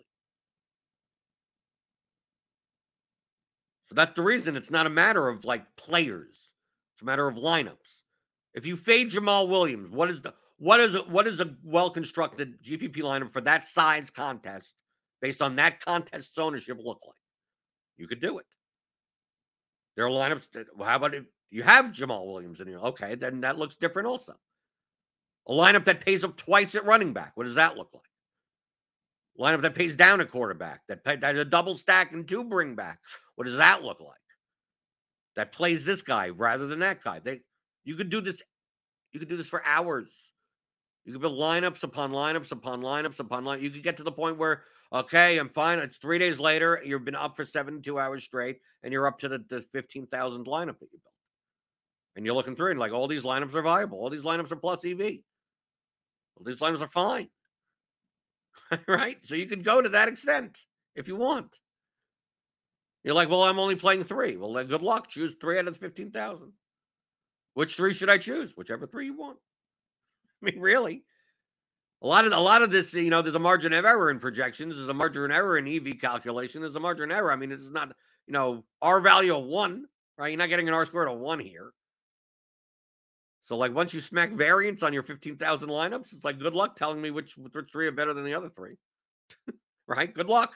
So that's the reason it's not a matter of like players; it's a matter of lineups. If you fade Jamal Williams, what is the what is a, what is a well constructed G P P lineup for that size contest? Based on that contest's ownership look like? You could do it. There are lineups that, well, how about if you have Jamal Williams in here? Okay, then that looks different also. A lineup that pays up twice at running back, what does that look like? Lineup that pays down at quarterback, that pay, that a double stack and two bring back, what does that look like? That plays this guy rather than that guy. They, you could do this, you could do this for hours. You could build lineups upon lineups upon lineups upon lineups. You could get to the point where, okay, I'm fine. It's three days later. You've been up for seventy-two hours straight, and you're up to the, the fifteen thousand lineup that you built. And you're looking through and like, all these lineups are viable. All these lineups are plus E V. All these lineups are fine. Right? So you could go to that extent if you want. You're like, well, I'm only playing three. Well, then good luck. Choose three out of the fifteen thousand. Which three should I choose? Whichever three you want. I mean, really, a lot of a lot of this, you know, there's a margin of error in projections. There's a margin of error in E V calculation. There's a margin of error. I mean, this is not, you know, R value of one, right? You're not getting an R squared of one here. So, like, once you smack variance on your fifteen thousand lineups, it's like, good luck telling me which, which three are better than the other three, right? Good luck.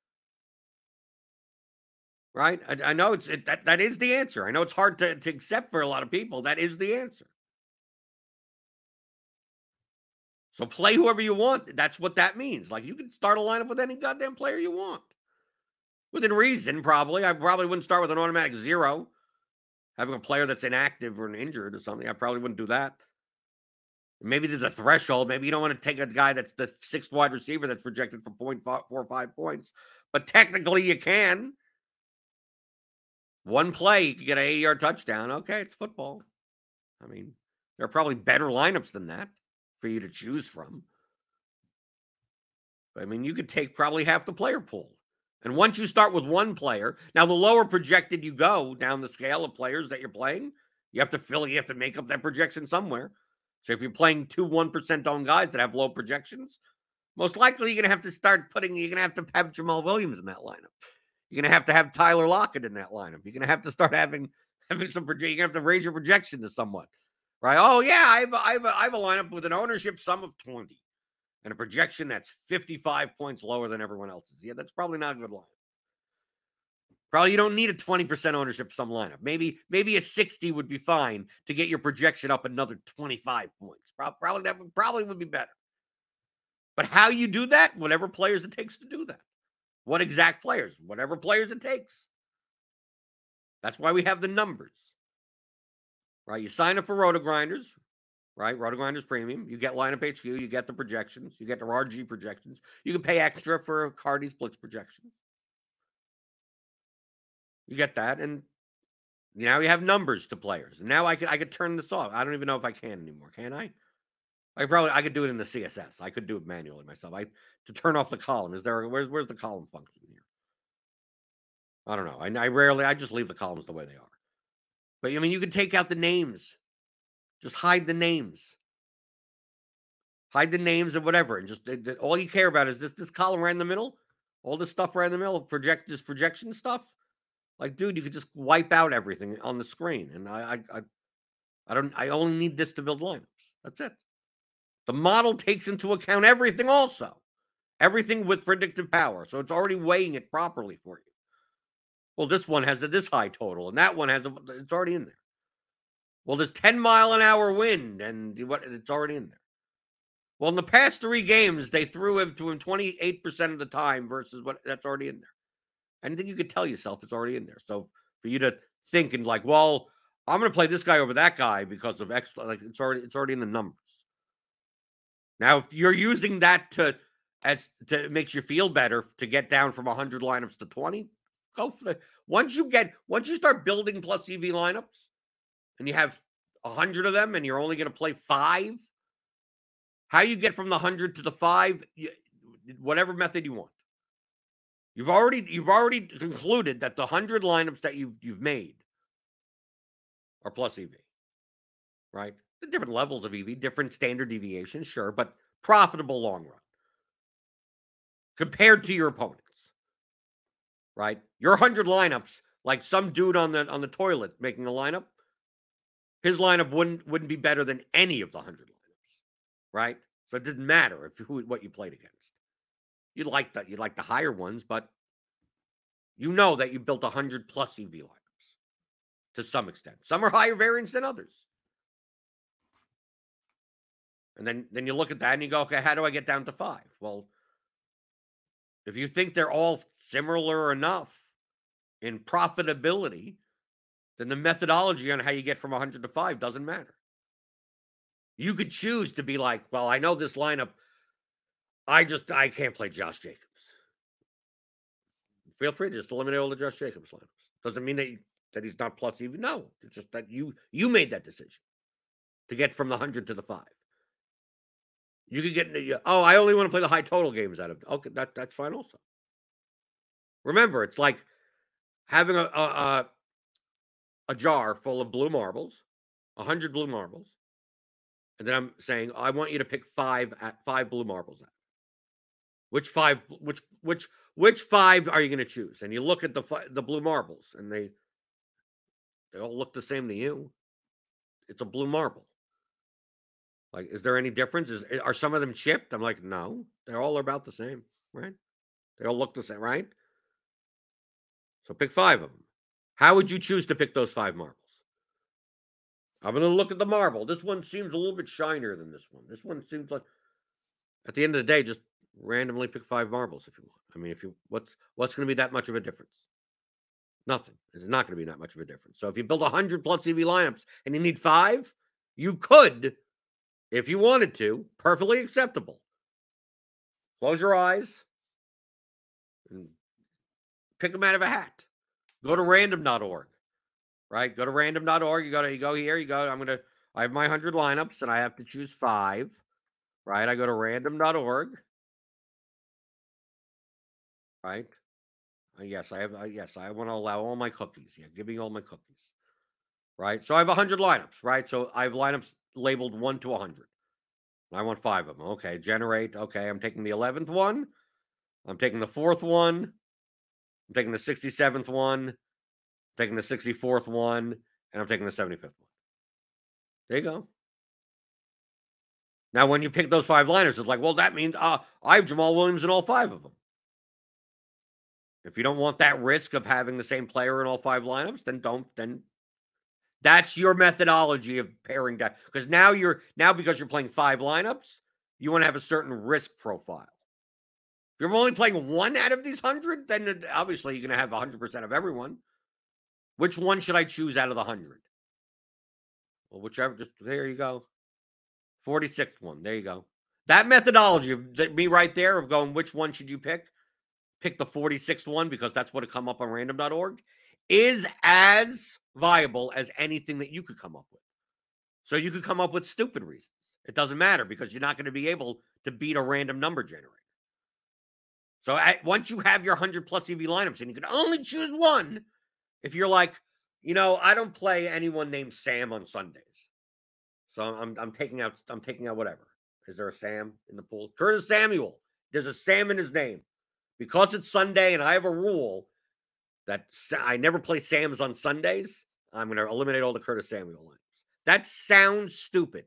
Right? I, I know it's it, that that is the answer. I know it's hard to, to accept for a lot of people. That is the answer. So play whoever you want. That's what that means. Like, you can start a lineup with any goddamn player you want. Within reason, probably. I probably wouldn't start with an automatic zero. Having a player that's inactive or injured or something, I probably wouldn't do that. Maybe there's a threshold. Maybe you don't want to take a guy that's the sixth wide receiver that's projected for point four or five points. But technically you can. One play, you can get an eighty-yard touchdown. Okay, it's football. I mean, there are probably better lineups than that for you to choose from. I mean, you could take probably half the player pool. And once you start with one player, now the lower projected you go down the scale of players that you're playing, You have to fill, you have to make up that projection somewhere. So if you're playing two one percent owned guys that have low projections, most likely you're going to have to start putting, you're going to have to have Jamal Williams in that lineup. You're going to have to have Tyler Lockett in that lineup. You're going to have to start having, having some, you're going to have to raise your projection to somewhat, right? Oh, yeah, I have, a, I, have a, I have a lineup with an ownership sum of twenty and a projection that's fifty-five points lower than everyone else's. Yeah, that's probably not a good lineup. Probably you don't need a twenty percent ownership sum lineup. Maybe maybe a sixty would be fine to get your projection up another twenty-five points. Probably that would probably would be better. But how you do that, whatever players it takes to do that. What exact players? Whatever players it takes. That's why we have the numbers. Right? You sign up for Roto Grinders, right? Roto Grinders Premium. You get Lineup H Q, you get the projections, you get the R G projections. You can pay extra for Cardi's Blitz projections. You get that, and now you have numbers to players. And now I could I could turn this off. I don't even know if I can anymore. Can I? I probably I could do it in the C S S. I could do it manually myself. I to turn off the column. Is there where's where's the column function here? I don't know. I, I rarely I just leave the columns the way they are. But I mean, you can take out the names. Just hide the names. Hide the names and whatever, and just it, it, all you care about is this this column right in the middle. All this stuff right in the middle. Project this projection stuff. Like, dude, you could just wipe out everything on the screen, and I, I, I, I don't. I only need this to build lineups. That's it. The model takes into account everything, also, everything with predictive power, so it's already weighing it properly for you. Well, this one has a, this high total, and that one has a. It's already in there. Well, there's ten mile an hour wind, and what? It's already in there. Well, in the past three games, they threw him to him twenty-eight percent of the time versus what? That's already in there. And then you could tell yourself it's already in there. So for you to think and like, well, I'm going to play this guy over that guy because of X, like it's already it's already in the numbers. Now, if you're using that to as to makes you feel better to get down from one hundred lineups to twenty, go for the. Once you get once you start building plus E V lineups, and you have one hundred of them, and you're only going to play five, how you get from the one hundred to the five, whatever method you want. You've already you've already concluded that the one hundred lineups that you've you've made are plus E V, right? The different levels of E V, different standard deviations, sure, but profitable long run compared to your opponents, right? Your one hundred lineups, like some dude on the on the toilet making a lineup, his lineup wouldn't wouldn't be better than any of the one hundred lineups, right? So it didn't matter if who what you played against. You'd like that. You'd like the higher ones, but you know that you built one hundred plus E V lineups to some extent. Some are higher variance than others. And then, then you look at that and you go, okay, how do I get down to five? Well, if you think they're all similar enough in profitability, then the methodology on how you get from one hundred to five doesn't matter. You could choose to be like, well, I know this lineup. I just, I can't play Josh Jacobs. Feel free to just eliminate all the Josh Jacobs lineups. Doesn't mean that, he, that he's not plus even. No, it's just that you you made that decision to get from the one hundred to the five. You could get, oh, I only want to play the high total games out of it. Okay, that, that's fine also. Remember, it's like having a, a, a, a jar full of blue marbles, one hundred blue marbles, and then I'm saying, I want you to pick five at five blue marbles out. Which five? Which which which five are you going to choose? And you look at the the blue marbles, and they they all look the same to you. It's a blue marble. Like, is there any difference? Is are some of them chipped? I'm like, no, they're all about the same, right? They all look the same, right? So pick five of them. How would you choose to pick those five marbles? I'm going to look at the marble. This one seems a little bit shinier than this one. This one seems like, at the end of the day, just randomly pick five marbles if you want. I mean, if you what's what's going to be that much of a difference? Nothing. It's not going to be that much of a difference. So if you build one hundred plus E V lineups and you need five, you could, if you wanted to, perfectly acceptable. Close your eyes and pick them out of a hat. Go to random dot org, right? Go to random dot org. You go to you go here. You go. I'm gonna. I have my one hundred lineups and I have to choose five, right? I go to random dot org. Right? Uh, yes, I have. Uh, yes, I want to allow all my cookies. Yeah, give me all my cookies. right? So I have one hundred lineups, right? So I have lineups labeled one to one hundred. I want five of them. Okay, generate. Okay, I'm taking the eleventh one. I'm taking the fourth one. I'm taking the sixty-seventh one. I'm taking the sixty-fourth one. And I'm taking the seventy-fifth one. There you go. Now, when you pick those five liners, it's like, well, that means uh, I have Jamal Williams in all five of them. If you don't want that risk of having the same player in all five lineups, then don't. Then that's your methodology of paring down. Because now you're now because you're playing five lineups, you want to have a certain risk profile. If you're only playing one out of these hundred, then obviously you're going to have one hundred percent of everyone. Which one should I choose out of the hundred? Well, whichever. Just there you go. forty-sixth one. There you go. That methodology of me right there of going, which one should you pick? Pick the forty-sixth one because that's what it come up on random dot org is as viable as anything that you could come up with. So you could come up with stupid reasons. It doesn't matter because you're not going to be able to beat a random number generator. So at, once you have your one hundred plus E V lineups and you can only choose one, if you're like, you know, I don't play anyone named Sam on Sundays. So I'm I'm taking out I'm taking out whatever. Is there a Sam in the pool? Curtis Samuel. There's a Sam in his name. Because it's Sunday and I have a rule that I never play Sams on Sundays, I'm going to eliminate all the Curtis Samuel lines. That sounds stupid.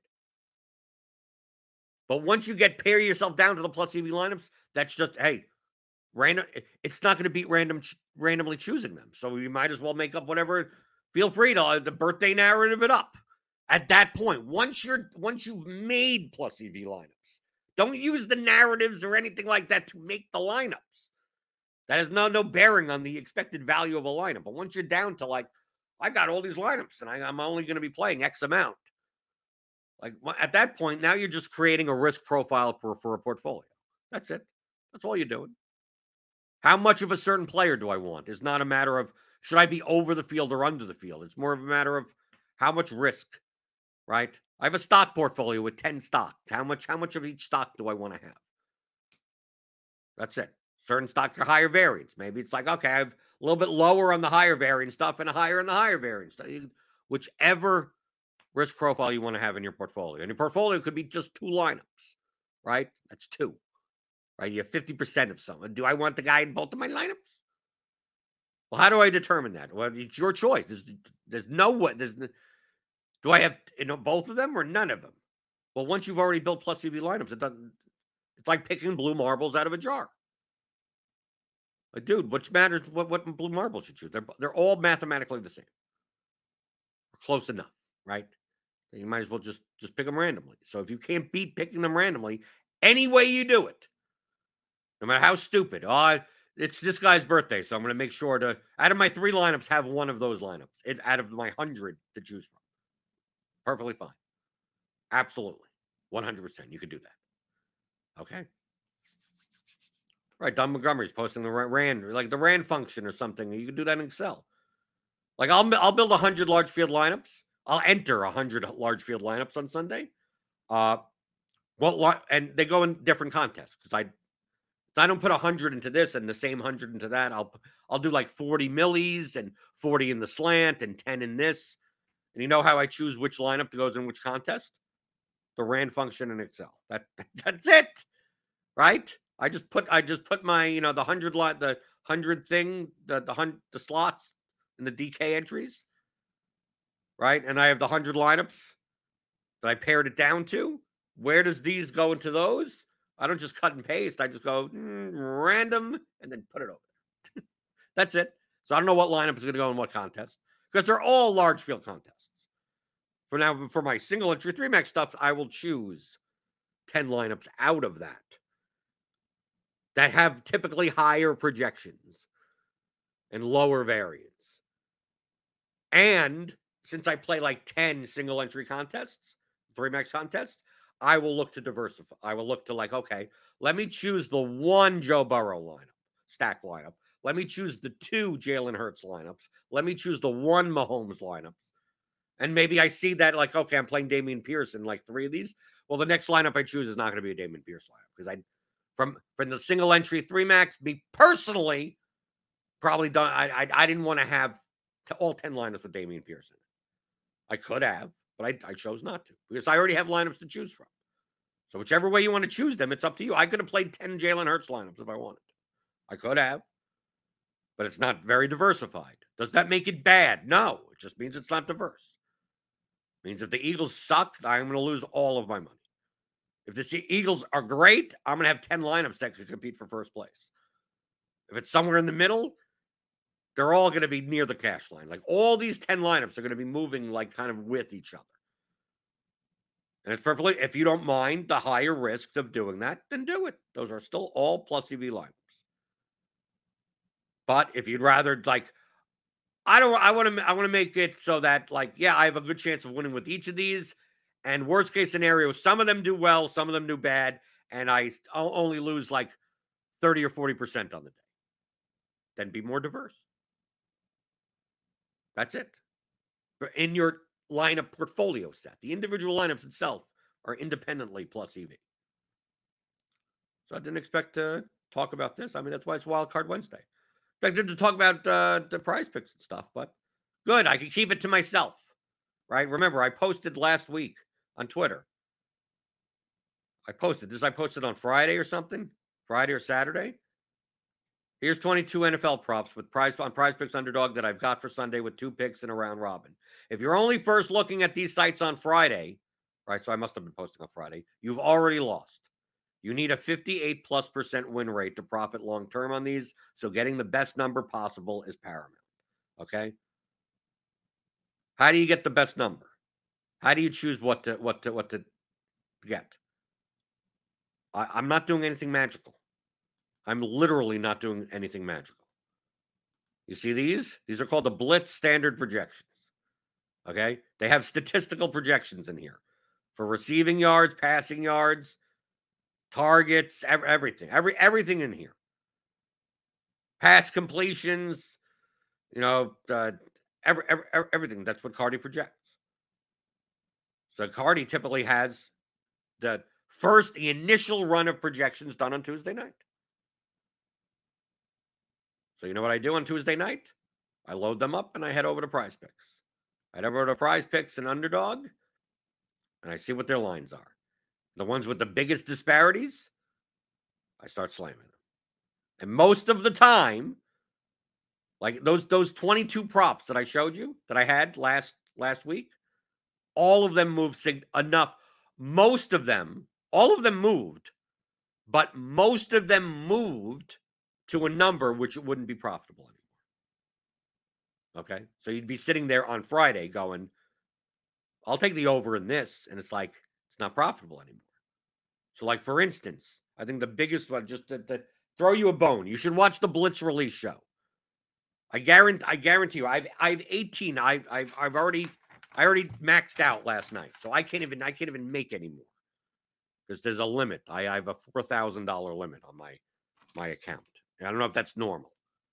But once you get pair yourself down to the plus E V lineups, that's just, hey, random. It's not going to beat random randomly choosing them. So you might as well make up whatever. Feel free to uh, the birthday narrative it up. At that point, once you're once you've made plus E V lineups, don't use the narratives or anything like that to make the lineups. That has no no bearing on the expected value of a lineup. But once you're down to like, I got all these lineups and I, I'm only going to be playing X amount. Like at that point, now you're just creating a risk profile for, for a portfolio. That's it. That's all you're doing. How much of a certain player do I want? It's not a matter of should I be over the field or under the field. It's more of a matter of how much risk, right? I have a stock portfolio with ten stocks. How much, how much of each stock do I want to have? That's it. Certain stocks are higher variance. Maybe it's like, okay, I have a little bit lower on the higher variance stuff and a higher on the higher variance stuff. Whichever risk profile you want to have in your portfolio. And your portfolio could be just two lineups, right? That's two, right? You have fifty percent of someone. Do I want the guy in both of my lineups? Well, how do I determine that? Well, it's your choice. There's, there's no what. There's do I have you know both of them or none of them? Well, once you've already built plus E V lineups, it doesn't. It's like picking blue marbles out of a jar. Like, dude, which matters? What what blue marbles you choose? They're they're all mathematically the same, close enough, right? You might as well just just pick them randomly. So if you can't beat picking them randomly, any way you do it, no matter how stupid, oh, it's this guy's birthday, so I'm going to make sure to out of my three lineups have one of those lineups. It out of my hundred to choose from. Perfectly fine. Absolutely. one hundred percent. You could do that. Okay. Right. Don Montgomery's posting the RAND, like the RAND function or something. You can do that in Excel. Like I'll, I'll build one hundred large field lineups. I'll enter one hundred large field lineups on Sunday. Uh, well, and they go in different contests because I, I don't put one hundred into this and the same one hundred into that. I'll, I'll do like forty millis and forty in the slant and ten in this. And you know how I choose which lineup that goes in which contest? The RAND function in Excel. That, that that's it, right? I just put I just put my you know the hundred lot the hundred thing the the hundred the slots in the D K entries, right? And I have the hundred lineups that I paired it down to. Where does these go into those? I don't just cut and paste. I just go mm, random and then put it over. That's it. So I don't know what lineup is going to go in what contest because they're all large field contests. For now, for my single entry three max stuff, I will choose ten lineups out of that that have typically higher projections and lower variance. And since I play like ten single entry contests, three max contests, I will look to diversify. I will look to like, okay, let me choose the one Joe Burrow lineup, stack lineup. Let me choose the two Jalen Hurts lineups. Let me choose the one Mahomes lineups. And maybe I see that like, okay, I'm playing Dameon Pierce in like three of these. Well, the next lineup I choose is not going to be a Dameon Pierce lineup because I, from from the single entry three max, me personally, probably done. I I, I didn't want to have to all ten lineups with Dameon Pierce in it. I could have, but I, I chose not to because I already have lineups to choose from. So whichever way you want to choose them, it's up to you. I could have played ten Jalen Hurts lineups if I wanted. I could have, but it's not very diversified. Does that make it bad? No, it just means it's not diverse. It means if the Eagles suck, I'm going to lose all of my money. If the Eagles are great, I'm going to have ten lineups that could compete for first place. If it's somewhere in the middle, they're all going to be near the cash line. Like all these ten lineups are going to be moving like kind of with each other. And it's perfectly, if you don't mind the higher risks of doing that, then do it. Those are still all plus E V lineups. But if you'd rather like, I don't, I want to, I want to make it so that like, yeah, I have a good chance of winning with each of these. And worst case scenario, some of them do well, some of them do bad. And I only lose like thirty or forty percent on the day. Then be more diverse. That's it. In your lineup portfolio set. The individual lineups itself are independently plus E V. So I didn't expect to talk about this. I mean, that's why it's Wild Card Wednesday. I expected to talk about uh, the prize picks and stuff, but good. I can keep it to myself, right? Remember, I posted last week on Twitter. I posted this. I posted on Friday or something, Friday or Saturday. Here's twenty-two N F L props with prize on Prize Picks Underdog that I've got for Sunday with two picks in a round robin. If you're only first looking at these sites on Friday, right? So I must have been posting on Friday. You've already lost. You need a fifty-eight plus percent win rate to profit long term on these. So getting the best number possible is paramount. Okay. How do you get the best number? How do you choose what to what to what to get? I, I'm not doing anything magical. I'm literally not doing anything magical. You see these? These are called the Blitz standard projections. Okay? They have statistical projections in here for receiving yards, passing yards, targets, everything. Every everything in here. Pass completions, you know, uh, every, every, everything. That's what Cardi projects. So Cardi typically has the first, the initial run of projections done on Tuesday night. So you know what I do on Tuesday night? I load them up and I head over to Prize Picks. I head over to Prize Picks and Underdog, and I see what their lines are. The ones with the biggest disparities, I start slamming them. And most of the time, like those those twenty-two props that I showed you, that I had last last week, all of them moved sig- enough. Most of them, all of them moved, but most of them moved to a number which it wouldn't be profitable anymore. Okay? So you'd be sitting there on Friday going, I'll take the over in this. And it's like, it's not profitable anymore. So like, for instance, I think the biggest one, just to, to throw you a bone, you should watch the Blitz release show. I guarantee, I guarantee you, I've, I've eighteen, I've, I've, I've already, I already maxed out last night. So I can't even, I can't even make any more because there's a limit. I, I have a four thousand dollars limit on my, my account. I don't know if that's normal.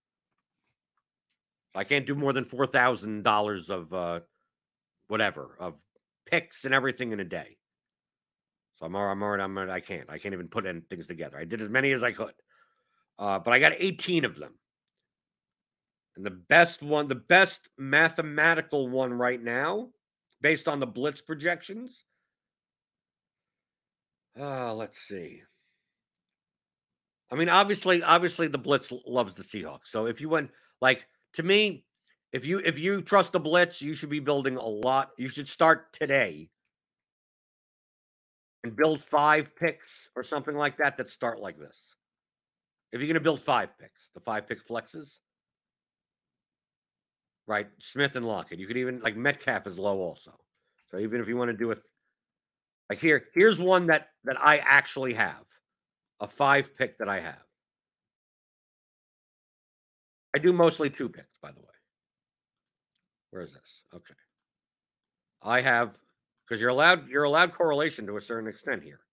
I can't do more than four thousand dollars of uh, whatever, of picks and everything in a day. So I'm already, I'm already, I'm already, I can't. I can't even put any things together. I did as many as I could. Uh, but I got eighteen of them. And the best one, the best mathematical one right now, based on the Blitz projections. Uh, let's see. I mean, obviously, obviously the Blitz loves the Seahawks. So if you went, like, to me, if you if you trust the Blitz, you should be building a lot. You should start today and build five picks or something like that that start like this. If you're going to build five picks, the five pick flexes, right? Smith and Lockett. You could even, like, Metcalf is low also. So even if you want to do it, like here, here's one that that I actually have. A five pick that I have. I do mostly two picks, by the way. Where is this? Okay. I have, because you're allowed, you're allowed correlation to a certain extent here.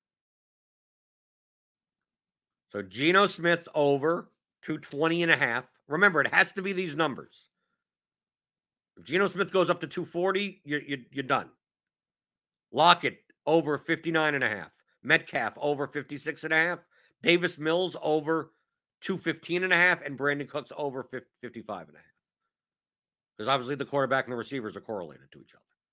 So Geno Smith over two twenty and a half. Remember, it has to be these numbers. If Geno Smith goes up to two forty, you're, you're, you're done. Lockett over fifty-nine and a half. Metcalf over fifty-six and a half. Davis Mills over two fifteen and a half. And Brandon Cooks over fifty-five and a half. Because obviously the quarterback and the receivers are correlated to each other.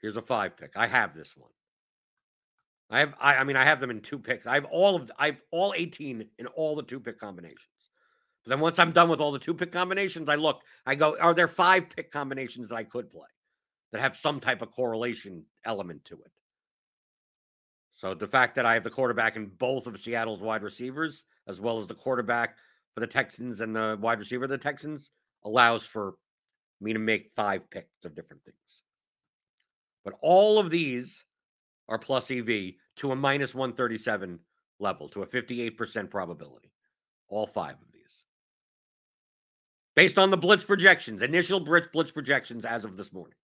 Here's a five pick. I have this one. I have, I, I mean, I have them in two picks. I have all of, I have all eighteen in all the two pick combinations. But then once I'm done with all the two pick combinations, I look, I go, are there five pick combinations that I could play that have some type of correlation element to it? So the fact that I have the quarterback in both of Seattle's wide receivers, as well as the quarterback for the Texans and the wide receiver of the Texans, allows for me to make five picks of different things. But all of these are plus E V to a minus one thirty-seven level, to a fifty-eight percent probability. All five of these. Based on the blitz projections, initial blitz projections as of this morning.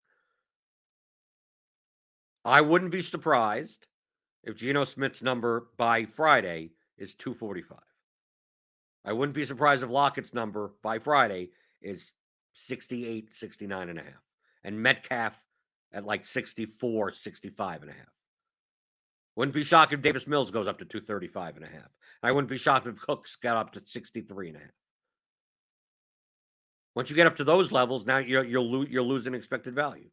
I wouldn't be surprised if Geno Smith's number by Friday is two forty-five. I wouldn't be surprised if Lockett's number by Friday is sixty-eight, sixty-nine and a half. And Metcalf at like sixty-four, sixty-five and a half. Wouldn't be shocked if Davis Mills goes up to two thirty-five and a half. I wouldn't be shocked if Cooks got up to sixty-three and a half. Once you get up to those levels, now you're you're, lo- you're losing expected value.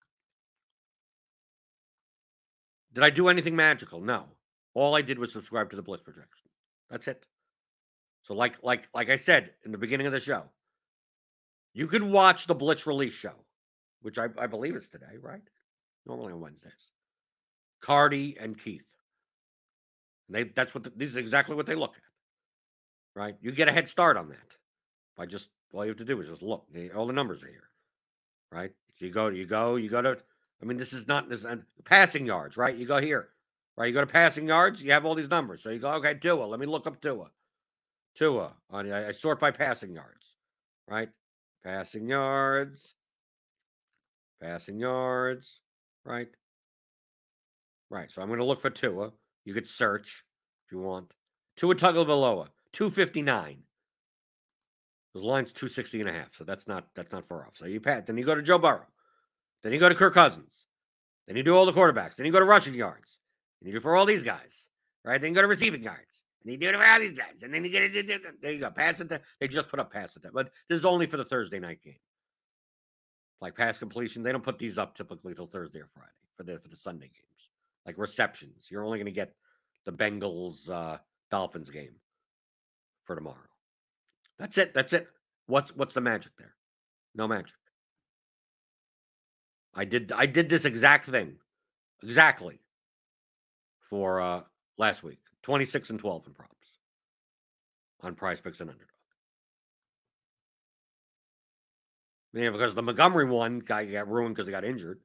Did I do anything magical? No. All I did was subscribe to the blitz projection. That's it. So like like like I said in the beginning of the show, you could watch the blitz release show, which I, I believe is today, right? Normally on Wednesdays. Cardi and Keith. And they that's what the, this is exactly what they look at. Right? You get a head start on that by just all you have to do is just look. All the numbers are here. Right? So you go, you go, you go to I mean, this is not this uh, passing yards, right? You go here, right? You go to passing yards, you have all these numbers. So you go, okay, Tua. Let me look up Tua. Tua. I, I sort by passing yards, right? Passing yards. Passing yards, right? Right. So I'm going to look for Tua. You could search if you want. Tua Tagovailoa, two fifty-nine. Those lines two sixty and a half. So that's not that's not far off. So you pat. Then you go to Joe Burrow. Then you go to Kirk Cousins. Then you do all the quarterbacks. Then you go to rushing yards. And you do for all these guys, right? Then you go to receiving yards. And you do it for all these guys. And then you get it. There you go. Pass it. They just put up pass it. But this is only for the Thursday night game. Like pass completion, they don't put these up typically till Thursday or Friday for the for the Sunday games. Like receptions, you're only going to get the Bengals uh, Dolphins game for tomorrow. That's it. That's it. What's what's the magic there? No magic. I did I did this exact thing, exactly, for uh, last week. twenty-six and twelve in props on Prize Picks and Underdog. Yeah, because the Montgomery one guy got ruined because he got injured.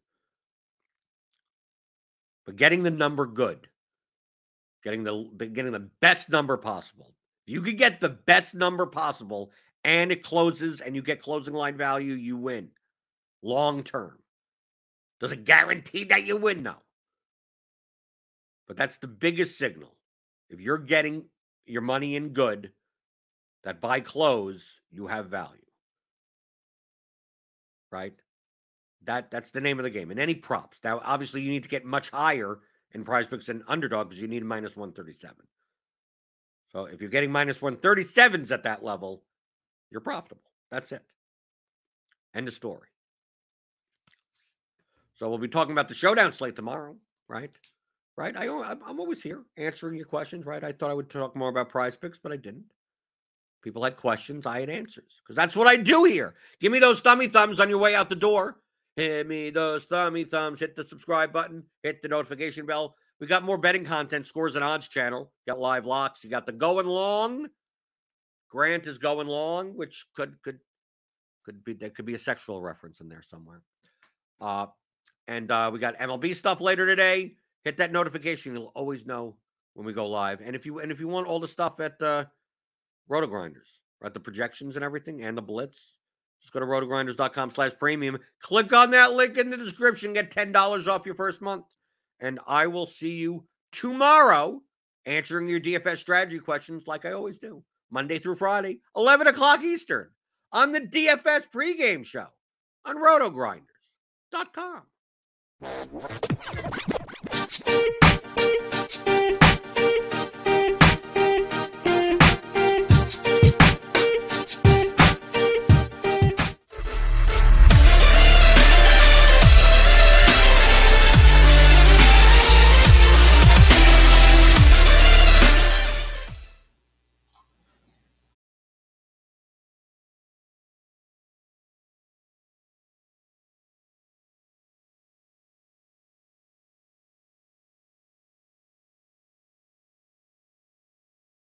But getting the number good, getting the getting the best number possible. If you could get the best number possible and it closes and you get closing line value, you win. Long term. Does it guarantee that you win? No. But that's the biggest signal. If you're getting your money in good, that by close, you have value. Right? That that's the name of the game. In any props. Now, obviously, you need to get much higher in Prize Picks and Underdog because you need minus one thirty-seven. So if you're getting minus one thirty-sevens at that level, you're profitable. That's it. End of story. So we'll be talking about the showdown slate tomorrow, right? Right? I, I'm always here answering your questions, right? I thought I would talk more about Prize Picks, but I didn't. People had questions. I had answers because that's what I do here. Give me those thummy thumbs on your way out the door. Hit me those thummy thumbs. Hit the subscribe button. Hit the notification bell. We got more betting content, Scores and Odds channel. Got live locks. You got the Going Long. Grant is going long, which could could could be there could be a sexual reference in there somewhere. Uh, and uh, we got M L B stuff later today. Hit that notification. You'll always know when we go live. And if you and if you want all the stuff at uh, Roto Grinders, right, the projections and everything, and the blitz, just go to rotogrinders.com slash premium. Click on that link in the description. Get ten dollars off your first month. And I will see you tomorrow answering your D F S strategy questions like I always do. Monday through Friday, eleven o'clock Eastern, on the D F S pregame show on roto grinders dot com.